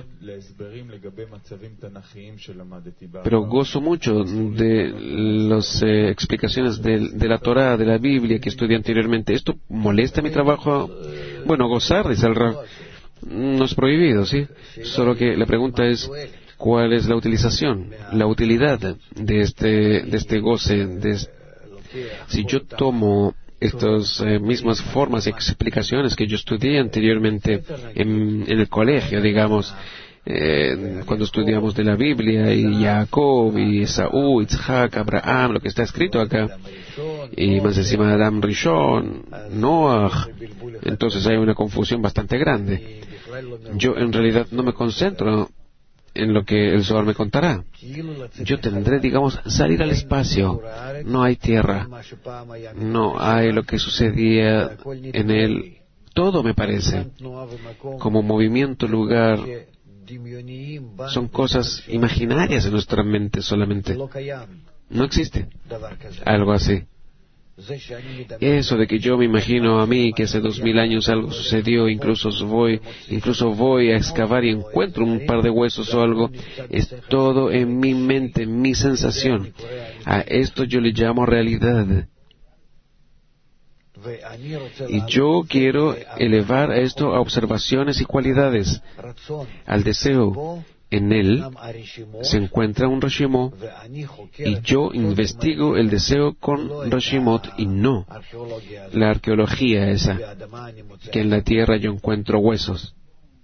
S1: pero gozo mucho de las eh, explicaciones de, de la Torah, de la Biblia que estudié anteriormente. ¿Esto molesta mi trabajo? Bueno, gozar, dice el Rab, no es prohibido, ¿sí? Solo que la pregunta es, ¿cuál es la utilización, la utilidad de este, de este goce, de este? Si yo tomo estas eh, mismas formas y explicaciones que yo estudié anteriormente en, en el colegio, digamos, eh, cuando estudiamos de la Biblia, y Jacob, y Esaú, Itzhak, Abraham, lo que está escrito acá, y más encima de Adam Rishon, Noach, entonces hay una confusión bastante grande. Yo en realidad no me concentro en lo que el Zohar me contará. Yo tendré, digamos, salir al espacio. No hay tierra. No hay lo que sucedía en él. Todo me parece como movimiento, lugar. Son cosas imaginarias en nuestra mente solamente. No existe algo así. Eso de que yo me imagino a mí que hace dos mil años algo sucedió, incluso voy, incluso voy a excavar y encuentro un par de huesos o algo, es todo en mi mente, en mi sensación. A esto yo le llamo realidad. Y yo quiero elevar esto a observaciones y cualidades, al deseo. En él se encuentra un Reshimot, y yo investigo el deseo con Reshimot y no la arqueología esa, que en la tierra yo encuentro huesos.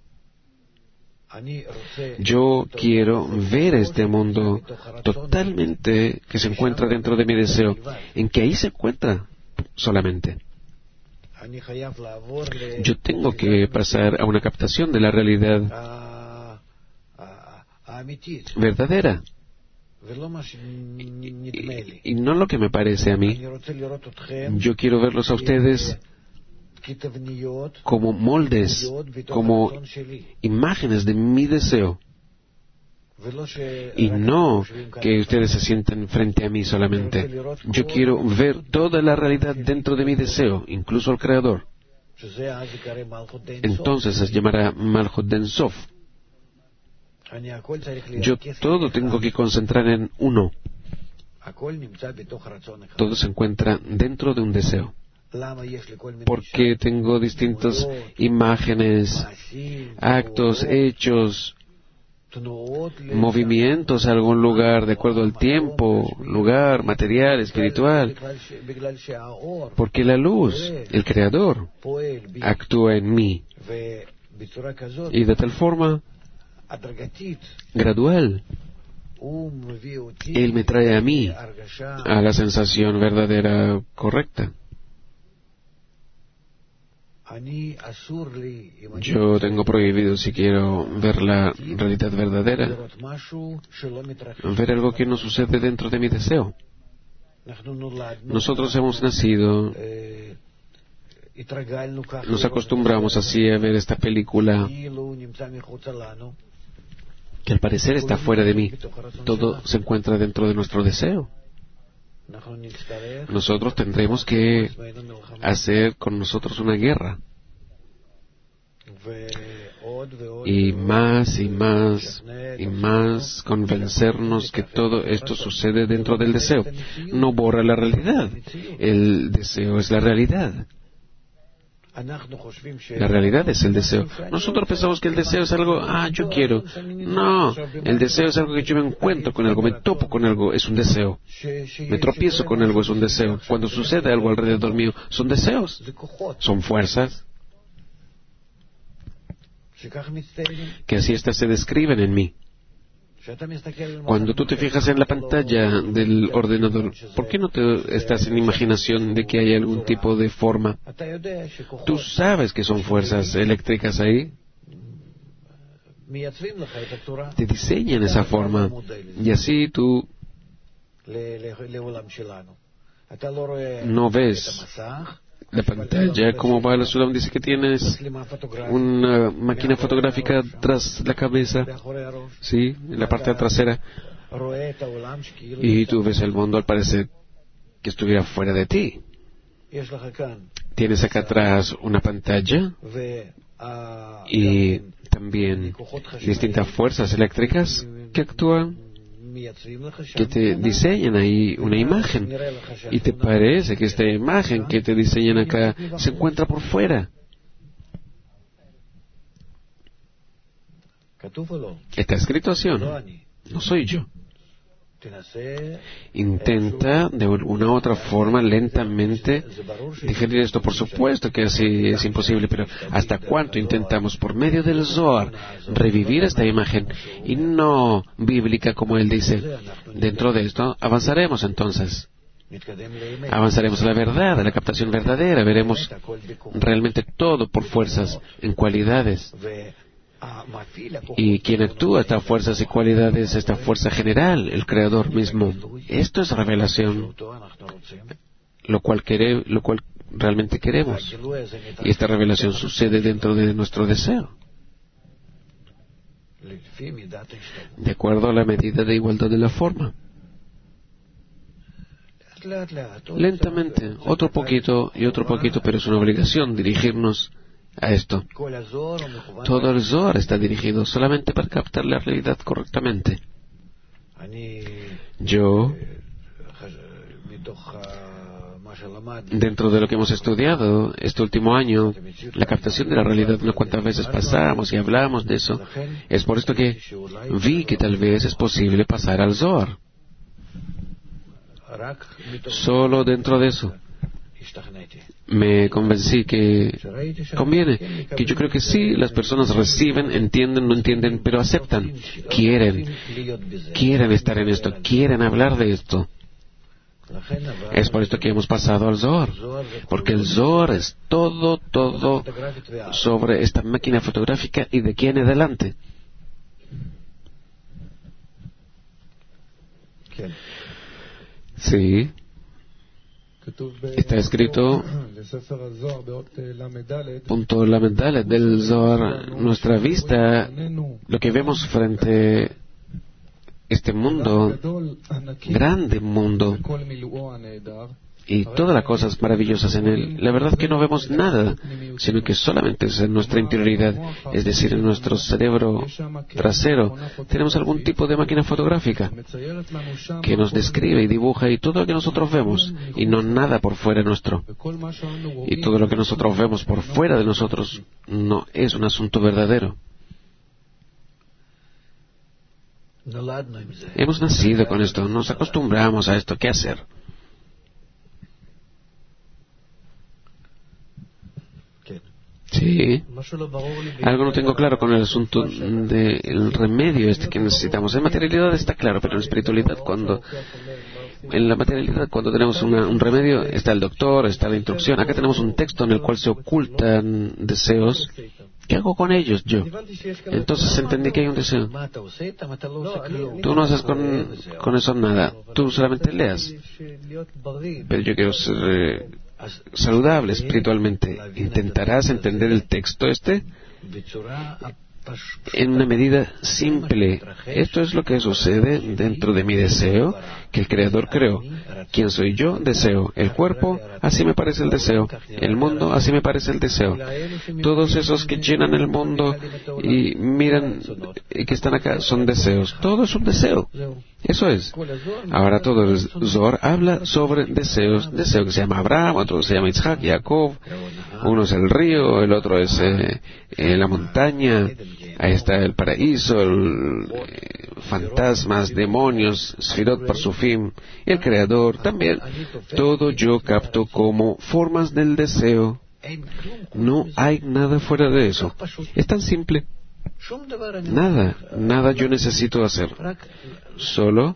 S1: Yo quiero ver este mundo totalmente que se encuentra dentro de mi deseo, en que ahí se encuentra solamente. Yo tengo que pasar a una captación de la realidad verdadera y, y no lo que me parece a mí. Yo quiero verlos a ustedes como moldes, como imágenes de mi deseo, y no que ustedes se sienten frente a mí solamente. Yo quiero ver toda la realidad dentro de mi deseo, incluso el Creador. Entonces se llamará Malchut de Ein Sof. Yo todo tengo que concentrar en uno. Todo se encuentra dentro de un deseo. Porque tengo distintas imágenes, actos, hechos, movimientos a algún lugar de acuerdo al tiempo, lugar, material, espiritual. Porque la luz, el Creador, actúa en mí. Y de tal forma gradual, Él me trae a mí a la sensación verdadera correcta. Yo tengo prohibido, si quiero ver la realidad verdadera, ver algo que no sucede dentro de mi deseo. Nosotros hemos nacido, nos acostumbramos así a ver esta película que al parecer está fuera de mí. Todo se encuentra dentro de nuestro deseo. Nosotros tendremos que hacer con nosotros una guerra. Y más y más y más convencernos que todo esto sucede dentro del deseo. No borra la realidad. El deseo es la realidad. La realidad es el deseo. Nosotros pensamos que el deseo es algo, ah, yo quiero. No, el deseo es algo que yo me encuentro con algo, me topo con algo, es un deseo. Me tropiezo con algo, es un deseo. Cuando sucede algo alrededor mío, son deseos, son fuerzas, que así estas se describen en mí. Cuando tú te fijas en la pantalla del ordenador, ¿por qué no te estás en imaginación de que hay algún tipo de forma? Tú sabes que son fuerzas eléctricas ahí. Te diseñan esa forma. Y así tú no ves la pantalla, como va la Sulam, dice que tienes una máquina fotográfica tras la cabeza, sí, en la parte trasera, y tú ves el mundo al parecer que estuviera fuera de ti. Tienes acá atrás una pantalla y también distintas fuerzas eléctricas que actúan, que te diseñan ahí una imagen, y te parece que esta imagen que te diseñan acá se encuentra por fuera. ¿Está escrito así o no? No soy yo. Intenta de una u otra forma lentamente digerir esto. Por supuesto que así es imposible, pero ¿hasta cuánto intentamos por medio del Zohar revivir esta imagen y no bíblica como él dice? Dentro de esto avanzaremos entonces. Avanzaremos a la verdad, a la captación verdadera. Veremos realmente todo por fuerzas, en cualidades. Y quien actúa estas fuerzas y cualidades, esta fuerza general, el Creador mismo. Esto es revelación, lo cual, quere, lo cual realmente queremos. Y esta revelación sucede dentro de nuestro deseo, de acuerdo a la medida de igualdad de la forma. Lentamente, otro poquito y otro poquito, pero es una obligación dirigirnos a esto. Todo el Zohar está dirigido solamente para captar la realidad correctamente. Yo, dentro de lo que hemos estudiado este último año, la captación de la realidad, unas cuantas veces pasamos y hablamos de eso. Es por esto que vi que tal vez es posible pasar al Zohar. Solo dentro de eso me convencí que conviene, que yo creo que sí, las personas reciben, entienden, no entienden, pero aceptan, quieren, quieren estar en esto, quieren hablar de esto. Es por esto que hemos pasado al Zohar, porque el Zohar es todo, todo sobre esta máquina fotográfica y de aquí en adelante. Sí. Está escrito, punto lamentable del Zohar, nuestra vista, lo que vemos frente a este mundo, grande mundo, y todas las cosas maravillosas en él, la verdad que no vemos nada, sino que solamente es en nuestra interioridad, es decir, en nuestro cerebro trasero, tenemos algún tipo de máquina fotográfica que nos describe y dibuja y todo lo que nosotros vemos, y no nada por fuera nuestro. Y todo lo que nosotros vemos por fuera de nosotros no es un asunto verdadero. Hemos nacido con esto, nos acostumbramos a esto, ¿qué hacer? Sí, algo no tengo claro con el asunto del remedio este que necesitamos. En materialidad está claro, pero en espiritualidad cuando... En la materialidad cuando tenemos una, un remedio está el doctor, está la instrucción. Acá tenemos un texto en el cual se ocultan deseos. ¿Qué hago con ellos yo? Entonces entendí que hay un deseo. Tú no haces con, con eso nada, tú solamente leas. Pero yo quiero ser... Eh, saludable espiritualmente. ¿Intentarás entender el texto este? En una medida simple. Esto es lo que sucede dentro de mi deseo que el Creador creó. ¿Quién soy yo? Deseo. El cuerpo, así me parece el deseo. El mundo, así me parece el deseo. Todos esos que llenan el mundo y miran y que están acá son deseos. Todo es un deseo. Eso es. Ahora todo el Zohar habla sobre deseos. Deseo que se llama Abraham, otro se llama Isaac, Jacob. Uno es el río, el otro es eh, eh, la montaña. Ahí está el paraíso, el, eh, fantasmas, demonios, Sfirot Parsufim, el Creador también. Todo yo capto como formas del deseo. No hay nada fuera de eso. Es tan simple. Nada, nada yo necesito hacer. Solo,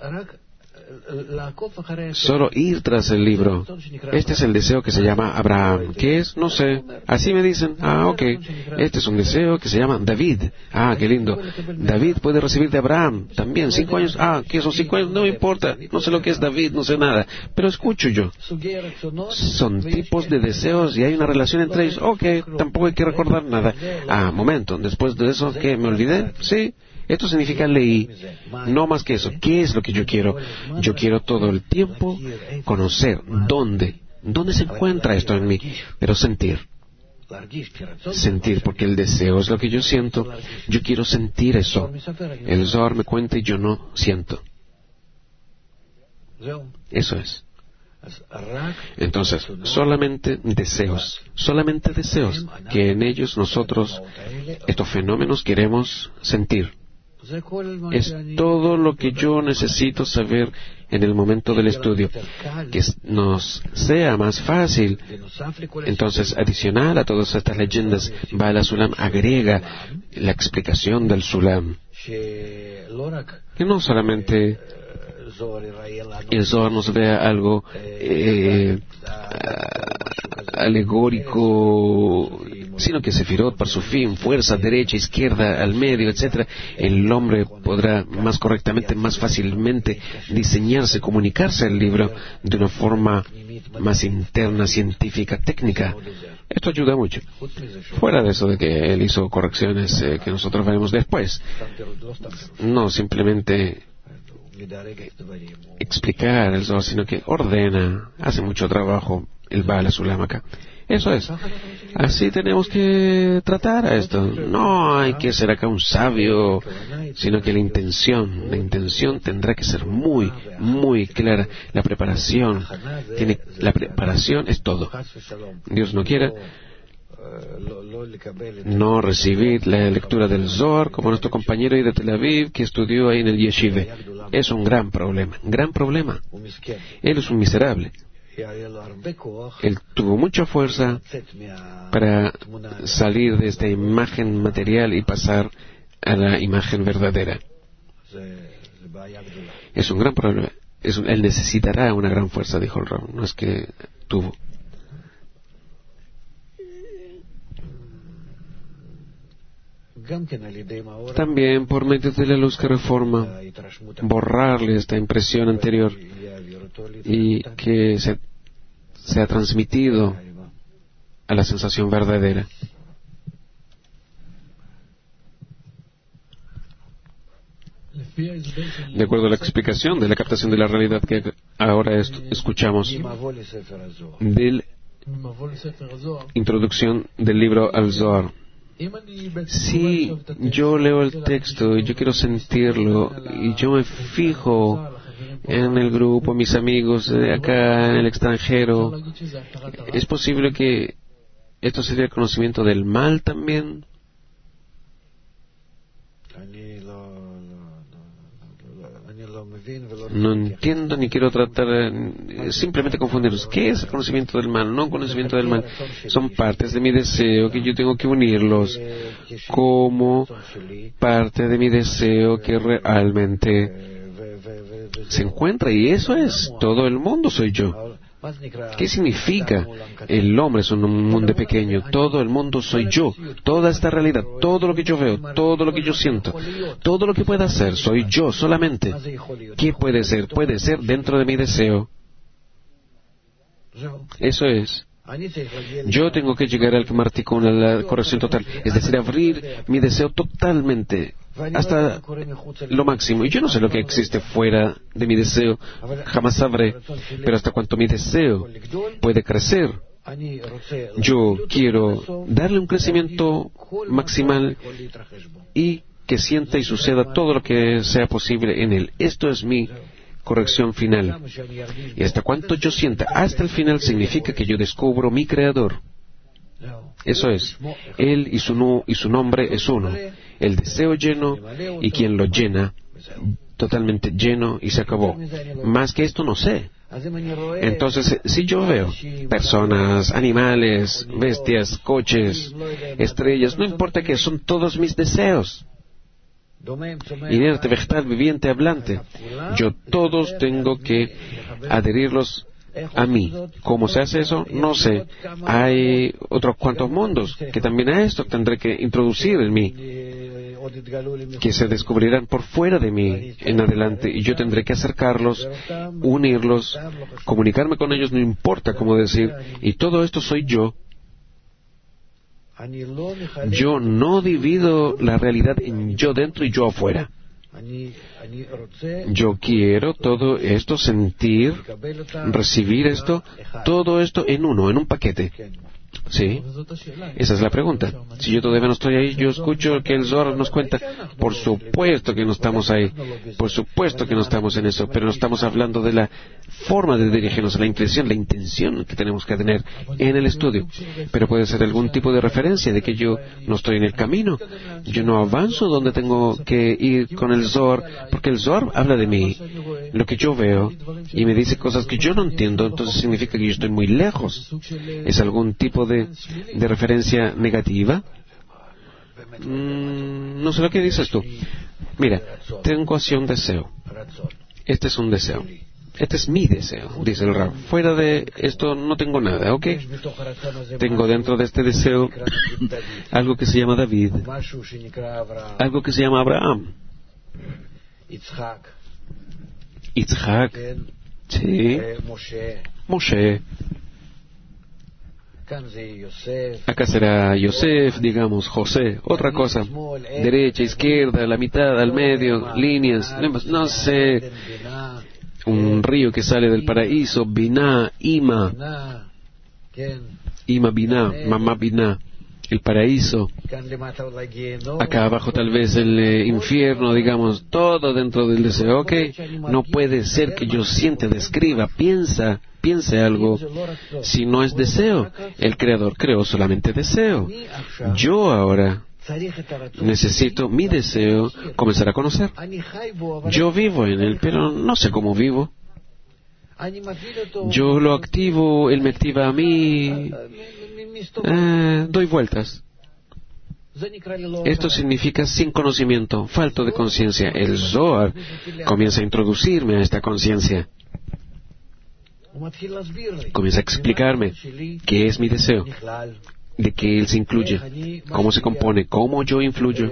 S1: solo ir tras el libro. Este es el deseo que se llama Abraham. ¿Qué es? No sé. Así me dicen. Ah, ok. Este es un deseo que se llama David. Ah, qué lindo. David puede recibir de Abraham. También, cinco años. Ah, ¿qué son cinco años? No me importa. No sé lo que es David, no sé nada. Pero escucho yo. Son tipos de deseos y hay una relación entre ellos. Ok, tampoco hay que recordar nada. Ah, momento. Después de eso, ¿qué? ¿Me olvidé? Sí. Esto significa leí, no más que eso. ¿Qué es lo que yo quiero? Yo quiero todo el tiempo conocer dónde, dónde se encuentra esto en mí, pero sentir. Sentir, porque el deseo es lo que yo siento. Yo quiero sentir eso. El Zohar me cuenta y yo no siento. Eso es. Entonces, solamente deseos, solamente deseos, que en ellos nosotros, estos fenómenos, queremos sentir. Es todo lo que yo necesito saber en el momento del estudio, que nos sea más fácil. Entonces, adicional a todas estas leyendas, Baal HaSulam agrega la explicación del Sulam, que no solamente el Zohar nos vea algo eh, alegórico, sino que Sefirot, Parsufim, fuerza, derecha, izquierda, al medio, etcétera. El hombre podrá más correctamente, más fácilmente diseñarse, comunicarse al libro de una forma más interna, científica, técnica. Esto ayuda mucho. Fuera de eso de que él hizo correcciones eh, que nosotros veremos después. No simplemente explicar el Zohar, sino que ordena, hace mucho trabajo el Baal HaSulam acá. Eso es. Así tenemos que tratar a esto. No hay que ser acá un sabio, sino que la intención, la intención tendrá que ser muy, muy clara. La preparación, tiene, la preparación es todo. Dios no quiere no recibir la lectura del Zohar como nuestro compañero de Tel Aviv que estudió ahí en el Yeshive. Es un gran problema, gran problema. Él es un miserable. Él tuvo mucha fuerza para salir de esta imagen material y pasar a la imagen verdadera. Es un gran problema. Es un, él necesitará una gran fuerza, dijo el Rav. No es que tuvo. También por medio de la luz que reforma, borrarle esta impresión anterior y que se, se ha transmitido a la sensación verdadera. De acuerdo a la explicación de la captación de la realidad que ahora est- escuchamos de la introducción del libro al Zohar. Si yo leo el texto y yo quiero sentirlo y yo me fijo en el grupo, mis amigos de acá en el extranjero, ¿es posible que esto sería el conocimiento del mal también? No entiendo ni quiero tratar eh, simplemente confundirlos. ¿Qué es el conocimiento del mal? No conocimiento del mal. Son partes de mi deseo que yo tengo que unirlos como parte de mi deseo que realmente se encuentra. Y eso es, todo el mundo soy yo. ¿Qué significa? El hombre es un mundo pequeño, todo el mundo soy yo, toda esta realidad, todo lo que yo veo, todo lo que yo siento, todo lo que pueda ser, soy yo solamente. ¿Qué puede ser? Puede ser dentro de mi deseo. Eso es. Yo tengo que llegar al que marticón, a la corrección total, es decir, abrir mi deseo totalmente hasta lo máximo. Y yo no sé lo que existe fuera de mi deseo, jamás sabré, pero hasta cuanto mi deseo puede crecer, yo quiero darle un crecimiento maximal y que sienta y suceda todo lo que sea posible en él. Esto es mi corrección final. Y hasta cuanto yo sienta hasta el final significa que yo descubro mi Creador. Eso es. Él y su, no, y su nombre es uno. El deseo lleno y quien lo llena, totalmente lleno y se acabó. Más que esto no sé. Entonces, si yo veo personas, animales, bestias, coches, estrellas, no importa qué, son todos mis deseos. Inerte, vegetal, viviente, hablante. Yo todos tengo que adherirlos a mí. ¿Cómo se hace eso? No sé. Hay otros cuantos mundos que también a esto tendré que introducir en mí, que se descubrirán por fuera de mí en adelante, y yo tendré que acercarlos, unirlos, comunicarme con ellos, no importa cómo decir, y todo esto soy yo. Yo no divido la realidad en yo dentro y yo afuera. Yo quiero todo esto, sentir, recibir esto, todo esto en uno, en un paquete. Sí, esa es la pregunta. Si yo todavía no estoy ahí, yo escucho que el Zohar nos cuenta, por supuesto que no estamos ahí, por supuesto que no estamos en eso, pero no estamos hablando de la forma de dirigirnos, la intención, la intención que tenemos que tener en el estudio. Pero puede ser algún tipo de referencia de que yo no estoy en el camino, yo no avanzo donde tengo que ir con el Zohar, porque el Zohar habla de mí, lo que yo veo, y me dice cosas que yo no entiendo, entonces significa que yo estoy muy lejos. ¿Es algún tipo de, de referencia negativa? Mm, no sé lo que dices tú. Mira, tengo así un deseo. Este es un deseo. Este es mi deseo, dice el Rav. Fuera de esto no tengo nada, ¿ok? Tengo dentro de este deseo algo que se llama David, algo que se llama Abraham, Yitzhak, sí, Moshe. Acá será Yosef, digamos, José, otra cosa, derecha, izquierda, la mitad, al medio, líneas, no sé, un río que sale del paraíso, Biná, Ima, Ima Binah, Mamá Binah, el paraíso. Acá abajo tal vez el eh, infierno, digamos, todo dentro del deseo. Ok, no puede ser que yo siente, describa, piensa, piense algo si no es deseo. El Creador creó solamente deseo. Yo ahora necesito mi deseo comenzar a conocer. Yo vivo en él, pero no sé cómo vivo. Yo lo activo, él me activa a mí, eh, doy vueltas. Esto significa sin conocimiento, falto de conciencia. El Zohar comienza a introducirme a esta conciencia. Comienza a explicarme qué es mi deseo, de qué él se incluye, cómo se compone, cómo yo influyo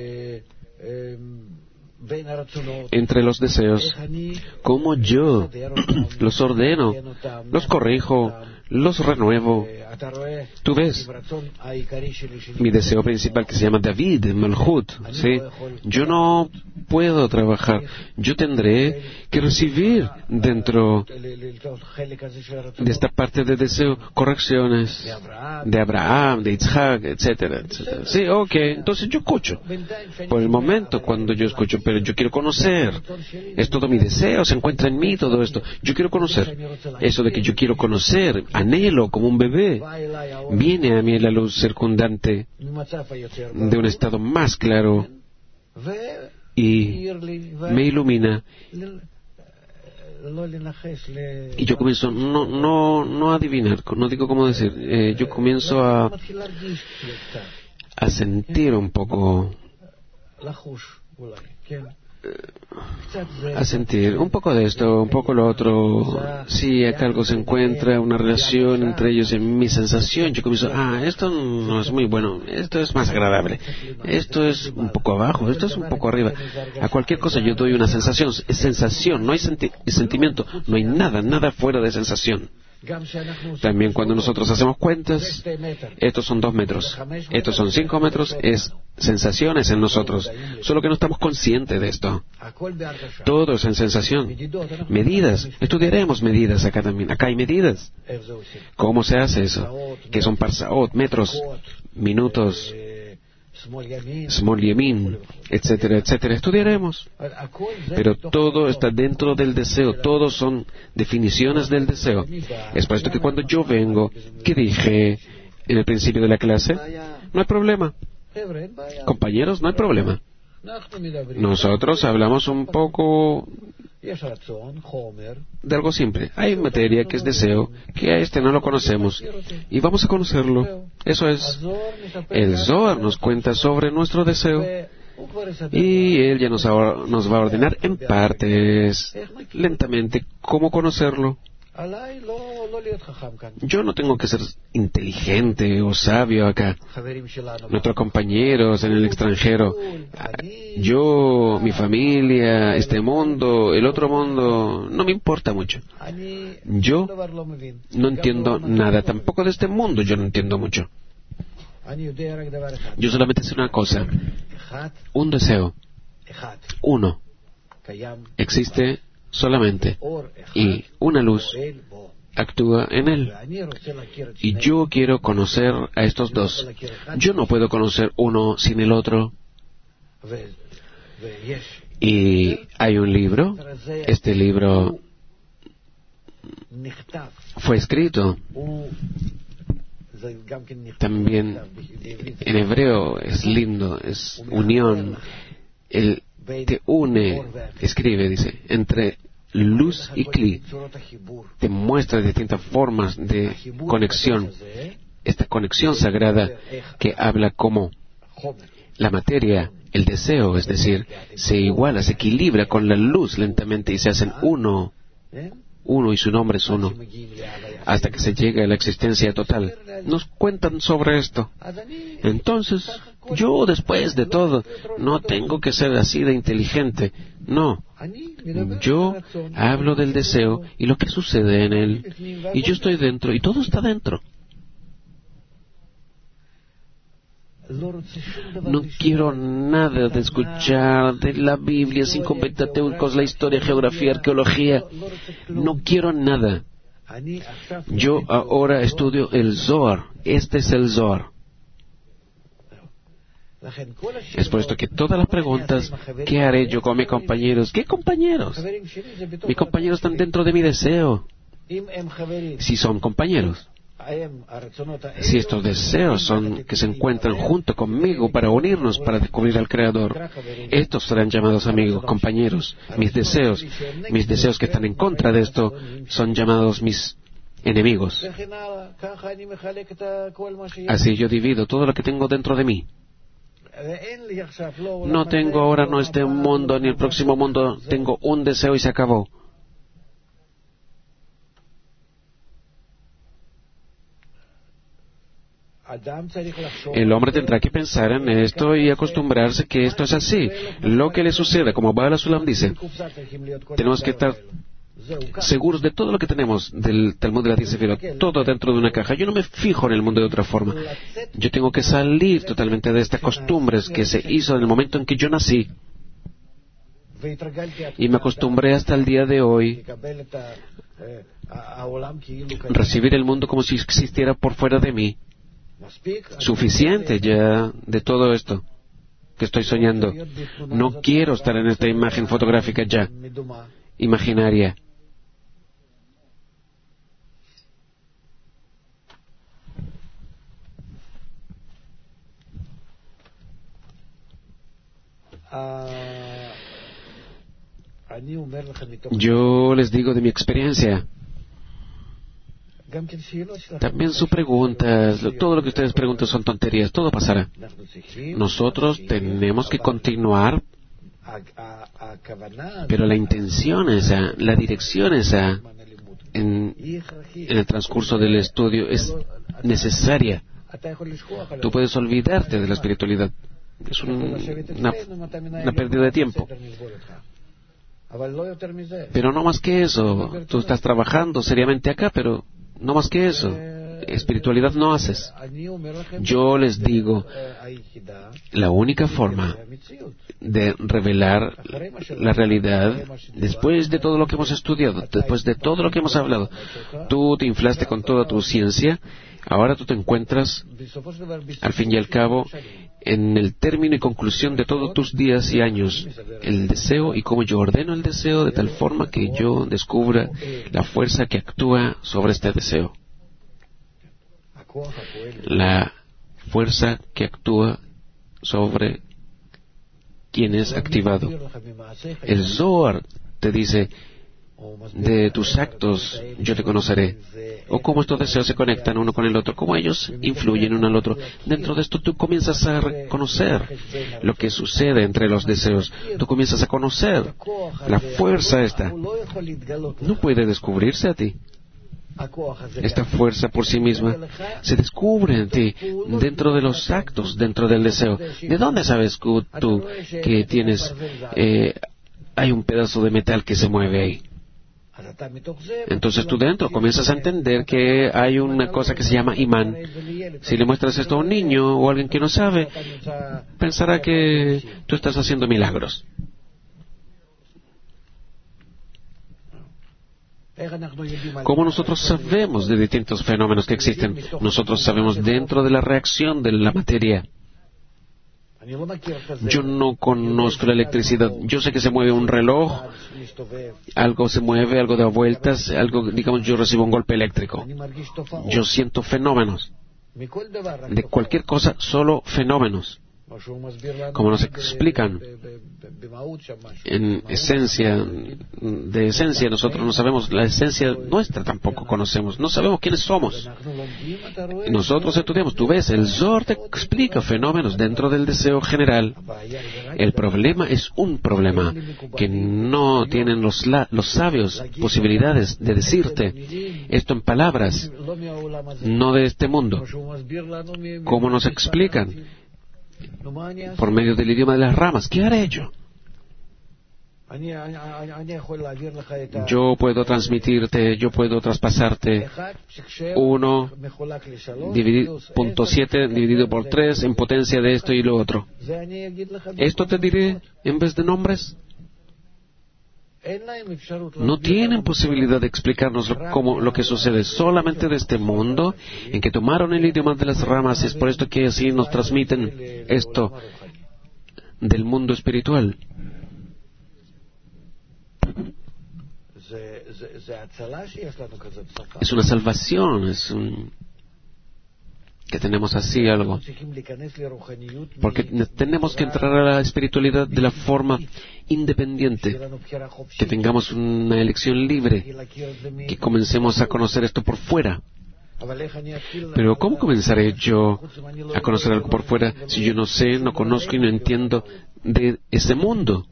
S1: entre los deseos, cómo yo los ordeno, los corrijo, los renuevo. Tú ves, mi deseo principal que se llama David, Malhut, ¿sí? Yo no puedo trabajar, yo tendré que recibir dentro de esta parte de deseo correcciones de Abraham, de Isaac, etcétera, etcétera. Sí, ok, entonces yo escucho. Por el momento cuando yo escucho, pero yo quiero conocer. Es todo mi deseo, se encuentra en mí todo esto. Yo quiero conocer. Eso de que yo quiero conocer, anhelo como un bebé. Viene a mí la luz circundante de un estado más claro y me ilumina. Y yo comienzo no no no a adivinar, no digo cómo decir, eh, yo comienzo a a sentir un poco, a sentir un poco de esto, un poco lo otro. Si acá algo se encuentra, una relación entre ellos, en mi sensación, yo comienzo, ah, esto no es muy bueno, esto es más agradable, esto es un poco abajo, esto es un poco arriba. A cualquier cosa yo doy una sensación, es sensación, no hay senti- sentimiento, no hay nada, nada fuera de sensación. También cuando nosotros hacemos cuentas, estos son dos metros, estos son cinco metros, es sensaciones en nosotros, solo que no estamos conscientes de esto. Todo es en sensación. Medidas, estudiaremos medidas acá también, acá hay medidas. ¿Cómo se hace eso? ¿Qué son parsaot, metros, minutos, small yamin, etcétera, etcétera? Estudiaremos. Pero todo está dentro del deseo, todos son definiciones del deseo. Es por esto que cuando yo vengo, ¿qué dije en el principio de la clase? No hay problema. Compañeros, no hay problema. Nosotros hablamos un poco de algo simple. Hay materia que es deseo, que a este no lo conocemos, y vamos a conocerlo. Eso es. El Zohar nos cuenta sobre nuestro deseo, y él ya nos, nos va a ordenar en partes, lentamente, cómo conocerlo. Yo no tengo que ser inteligente o sabio acá. Nuestros compañeros en el extranjero, yo, mi familia, este mundo, el otro mundo, no me importa mucho. Yo no entiendo nada, tampoco de este mundo yo no entiendo mucho. Yo solamente sé una cosa, un deseo, uno, existe solamente, y una luz actúa en él. Y yo quiero conocer a estos dos. Yo no puedo conocer uno sin el otro. Y hay un libro. Este libro fue escrito también en hebreo. Es lindo, es unión. El te une, escribe, dice, entre luz y Kli. Te muestra distintas formas de conexión. Esta conexión sagrada que habla como la materia, el deseo, es decir, se iguala, se equilibra con la luz lentamente y se hacen uno, uno y su nombre es uno, hasta que se llega a la existencia total. Nos cuentan sobre esto. Entonces, yo después de todo, no tengo que ser así de inteligente. No. Yo hablo del deseo y lo que sucede en él. Y yo estoy dentro y todo está dentro. No quiero nada de escuchar de la Biblia, cinco pentateucos, la historia, geografía, arqueología. No quiero nada. Yo ahora estudio el Zohar. Este es el Zohar. Es por esto que todas las preguntas, ¿qué haré yo con mis compañeros? ¿Qué compañeros? Mis compañeros están dentro de mi deseo. Si son compañeros. Si estos deseos son que se encuentran junto conmigo para unirnos, para descubrir al Creador, estos serán llamados amigos, compañeros. Mis deseos, mis deseos que están en contra de esto, son llamados mis enemigos. Así yo divido todo lo que tengo dentro de mí. No tengo ahora no este mundo ni el próximo mundo, tengo un deseo y se acabó. El hombre tendrá que pensar en esto y acostumbrarse que esto es así. Lo que le suceda, como Baal HaSulam dice, tenemos que estar seguros de todo lo que tenemos del Talmud de las diez Sefirot, todo dentro de una caja. Yo no me fijo en el mundo de otra forma. Yo tengo que salir totalmente de estas costumbres que se hizo en el momento en que yo nací. Y me acostumbré hasta el día de hoy recibir el mundo como si existiera por fuera de mí. Suficiente ya de todo esto que estoy soñando. No quiero estar en esta imagen fotográfica ya, imaginaria. Yo les digo de mi experiencia. También sus preguntas, todo lo que ustedes preguntan son tonterías, todo pasará. Nosotros tenemos que continuar, pero la intención esa, la dirección esa, en, en el transcurso del estudio es necesaria. Tú puedes olvidarte de la espiritualidad. Es un, una, una pérdida de tiempo. Pero no más que eso. Tú estás trabajando seriamente acá, pero no más que eso. Espiritualidad no haces. Yo les digo, la única forma de revelar la realidad, después de todo lo que hemos estudiado, después de todo lo que hemos hablado, tú te inflaste con toda tu ciencia, ahora tú te encuentras, al fin y al cabo, en el término y conclusión de todos tus días y años, el deseo y cómo yo ordeno el deseo de tal forma que yo descubra la fuerza que actúa sobre este deseo. La fuerza que actúa sobre quien es activado. El Zohar te dice, de tus actos yo te conoceré. O cómo estos deseos se conectan uno con el otro, cómo ellos influyen uno al otro. Dentro de esto tú comienzas a reconocer lo que sucede entre los deseos. Tú comienzas a conocer la fuerza esta. No puede descubrirse a ti. Esta fuerza por sí misma se descubre en ti, dentro de los actos, dentro del deseo. ¿De dónde sabes tú que tienes, eh, hay un pedazo de metal que se mueve ahí? Entonces tú dentro comienzas a entender que hay una cosa que se llama imán. Si le muestras esto a un niño o a alguien que no sabe, pensará que tú estás haciendo milagros. ¿Cómo nosotros sabemos de distintos fenómenos que existen? Nosotros sabemos dentro de la reacción de la materia. Yo no conozco la electricidad. Yo sé que se mueve un reloj, algo se mueve, algo da vueltas, algo, digamos, yo recibo un golpe eléctrico. Yo siento fenómenos. De cualquier cosa, solo fenómenos. Como nos explican, en esencia, de esencia nosotros no sabemos, la esencia nuestra tampoco conocemos, no sabemos quiénes somos. Nosotros estudiamos, tú ves, el Zohar te explica fenómenos dentro del deseo general. El problema es un problema que no tienen los, la, los sabios posibilidades de decirte esto en palabras, no de este mundo. ¿Cómo nos explican? Por medio del idioma de las ramas. ¿Qué haré yo? Yo puedo transmitirte, yo puedo traspasarte uno punto siete dividido por tres en potencia de esto y lo otro. ¿Esto te diré en vez de nombres? no tienen posibilidad de explicarnos lo, cómo, lo que sucede solamente de este mundo, en que tomaron el idioma de las ramas. Es por esto que así nos transmiten esto del mundo espiritual. Es una salvación, es un... que tenemos así algo. Porque tenemos que entrar a la espiritualidad de la forma independiente, que tengamos una elección libre, que comencemos a conocer esto por fuera. Pero ¿cómo comenzaré yo a conocer algo por fuera si yo no sé, no conozco y no entiendo de ese mundo?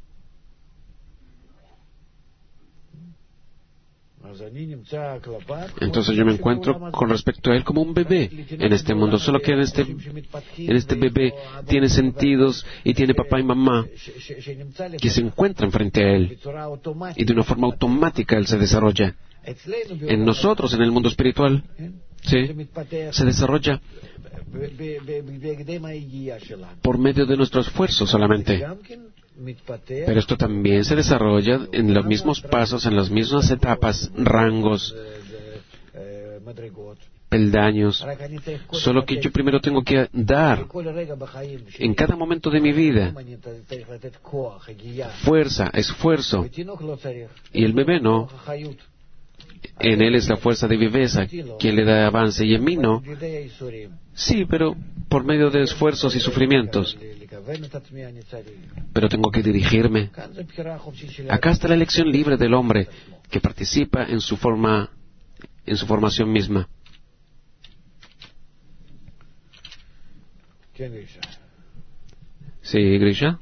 S1: Entonces yo me encuentro con respecto a él como un bebé en este mundo, solo que en este, en este bebé tiene sentidos y tiene papá y mamá que se encuentran frente a él y de una forma automática él se desarrolla. En nosotros, en el mundo espiritual, ¿sí?, se desarrolla por medio de nuestro esfuerzo solamente. Pero esto también se desarrolla en los mismos pasos, en las mismas etapas, rangos, peldaños. Solo que yo primero tengo que dar en cada momento de mi vida fuerza, esfuerzo. Y el bebé no. En él es la fuerza de viveza quien le da avance, y en mí no. Sí, pero por medio de esfuerzos y sufrimientos. Pero tengo que dirigirme. Acá está la elección libre del hombre que participa en su forma, en su formación misma. Sí, Grisha.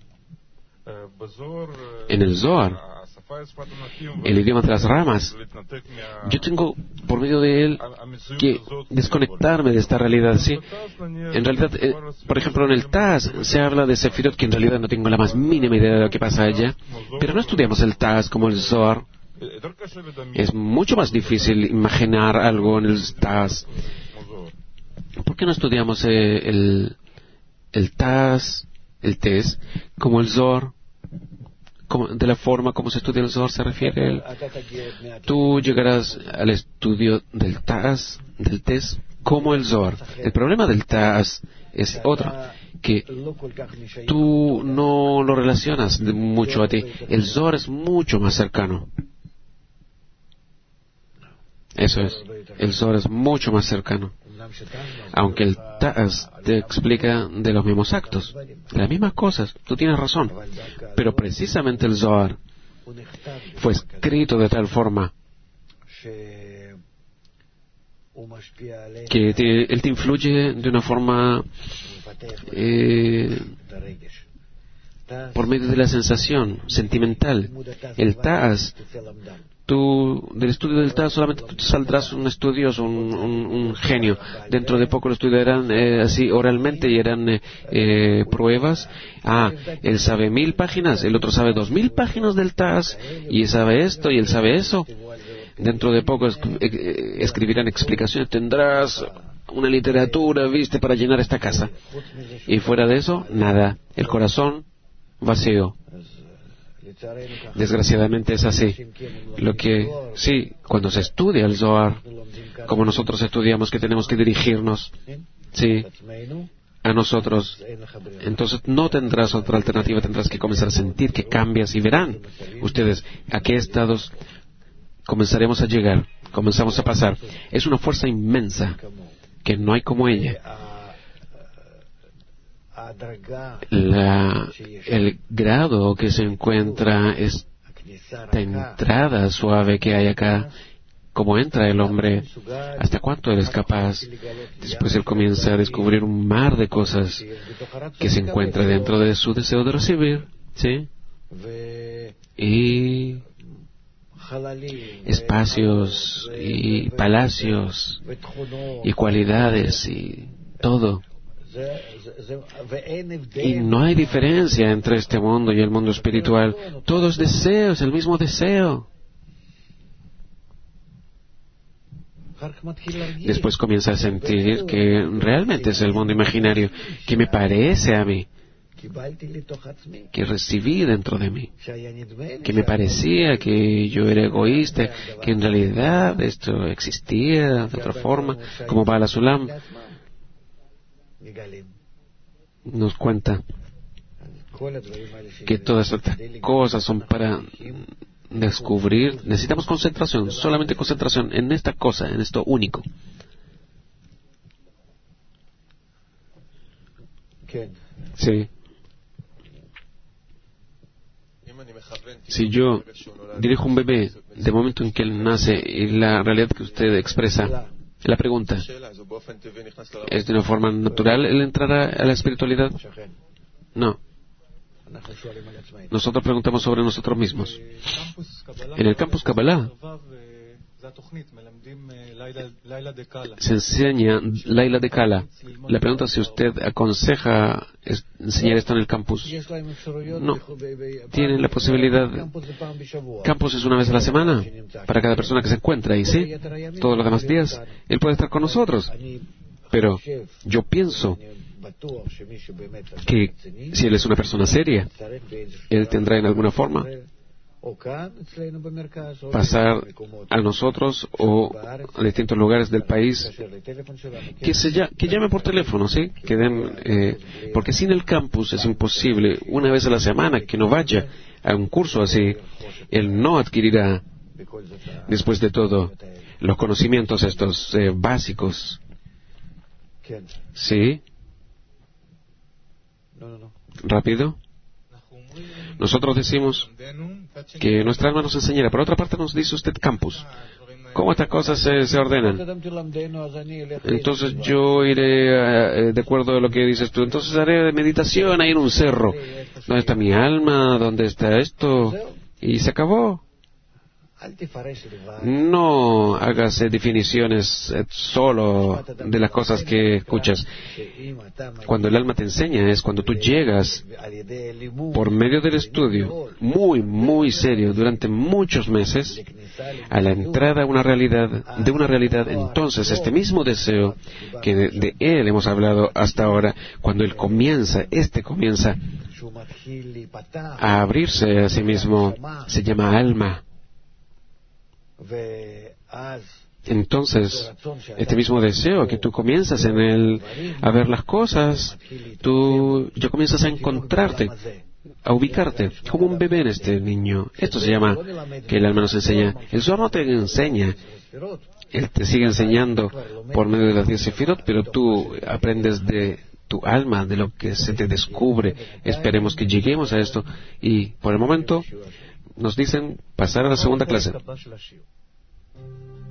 S1: En el Zohar, el idioma de las ramas, yo tengo por medio de él que desconectarme de esta realidad, ¿sí? En realidad, eh, por ejemplo, en el Taz se habla de Sefirot, que en realidad no tengo la más mínima idea de lo que pasa allá, pero no estudiamos el Taz como el Zohar. Es mucho más difícil imaginar algo en el Taz. ¿Por qué no estudiamos eh, el, el Taz, el Tez, como el Zohar? Como, de la forma como se estudia el Zohar se refiere él. Tú llegarás al estudio del Taz, del Tez, como el Zohar. El problema del Taz es otro, que tú no lo relacionas mucho a ti. El Zohar es mucho más cercano. Eso es. El Zohar es mucho más cercano. Aunque el Taz te explica de los mismos actos, las mismas cosas, tú tienes razón. Pero precisamente el Zohar fue escrito de tal forma que te, él te influye de una forma eh, por medio de la sensación sentimental. El Taz, tú, del estudio del Taz solamente tú saldrás un estudioso, un, un, un genio. Dentro de poco lo estudiarán eh, así oralmente y eran eh, eh, pruebas. Ah, él sabe mil páginas, el otro sabe dos mil páginas del Taz, y sabe esto y él sabe eso. Dentro de poco es, eh, escribirán explicaciones. Tendrás una literatura, viste, para llenar esta casa. Y fuera de eso, nada. El corazón vacío. Desgraciadamente es así. Lo que, sí, cuando se estudia el Zohar, como nosotros estudiamos que tenemos que dirigirnos, sí, a nosotros, entonces no tendrás otra alternativa, tendrás que comenzar a sentir que cambias y verán ustedes a qué estados comenzaremos a llegar, comenzamos a pasar. Es una fuerza inmensa que no hay como ella. La, el grado que se encuentra, esta entrada suave que hay acá, cómo entra el hombre, hasta cuánto él es capaz. Después él comienza a descubrir un mar de cosas que se encuentra dentro de su deseo de recibir, ¿sí? Y espacios y palacios y cualidades y todo. Y no hay diferencia entre este mundo y el mundo espiritual. Todo es deseo, es el mismo deseo. Después comienza a sentir que realmente es el mundo imaginario, que me parece a mí, que recibí dentro de mí, que me parecía que yo era egoísta, que en realidad esto existía de otra forma, como Baal HaSulam nos cuenta que todas estas cosas son para descubrir. Necesitamos concentración, solamente concentración en esta cosa, en esto único. Sí. Si yo dirijo un bebé de momento en que él nace y la realidad que usted expresa, la pregunta, ¿es de una forma natural él entrará a la espiritualidad? No. Nosotros preguntamos sobre nosotros mismos. En el campus Kabbalah se enseña Laila de Kala. La pregunta es si usted aconseja enseñar esto en el campus. No. Tienen la posibilidad. Campus es una vez a la semana para cada persona que se encuentra ahí, ¿sí? Todos los demás días él puede estar con nosotros. Pero yo pienso que si él es una persona seria, él tendrá en alguna forma pasar a nosotros o a distintos lugares del país que se llame, que llame por teléfono, ¿sí? Que den, eh, porque sin el campus es imposible una vez a la semana que no vaya a un curso así. Él no adquirirá, después de todo, los conocimientos estos eh, básicos. ¿Sí? Rápido. Nosotros decimos que nuestra alma nos enseñará. Por otra parte nos dice usted campus. ¿Cómo estas cosas se, se ordenan? Entonces yo iré eh, de acuerdo a lo que dices tú. Entonces haré meditación ahí en un cerro. ¿Dónde está mi alma? ¿Dónde está esto? Y se acabó. No hagas definiciones solo de las cosas que escuchas. Cuando el alma te enseña es cuando tú llegas por medio del estudio muy, muy serio durante muchos meses a la entrada a una realidad, de una realidad. Entonces este mismo deseo que de, de él hemos hablado hasta ahora, cuando él comienza, este comienza a abrirse a sí mismo, se llama alma. Entonces, este mismo deseo que tú comienzas en él a ver las cosas, tú ya comienzas a encontrarte, a ubicarte como un bebé en este niño. Esto se llama que el alma nos enseña. El Zohar no te enseña, él te sigue enseñando por medio de las diez sefirot, pero tú aprendes de tu alma, de lo que se te descubre. Esperemos que lleguemos a esto. Y por el momento nos dicen pasar a la segunda clase.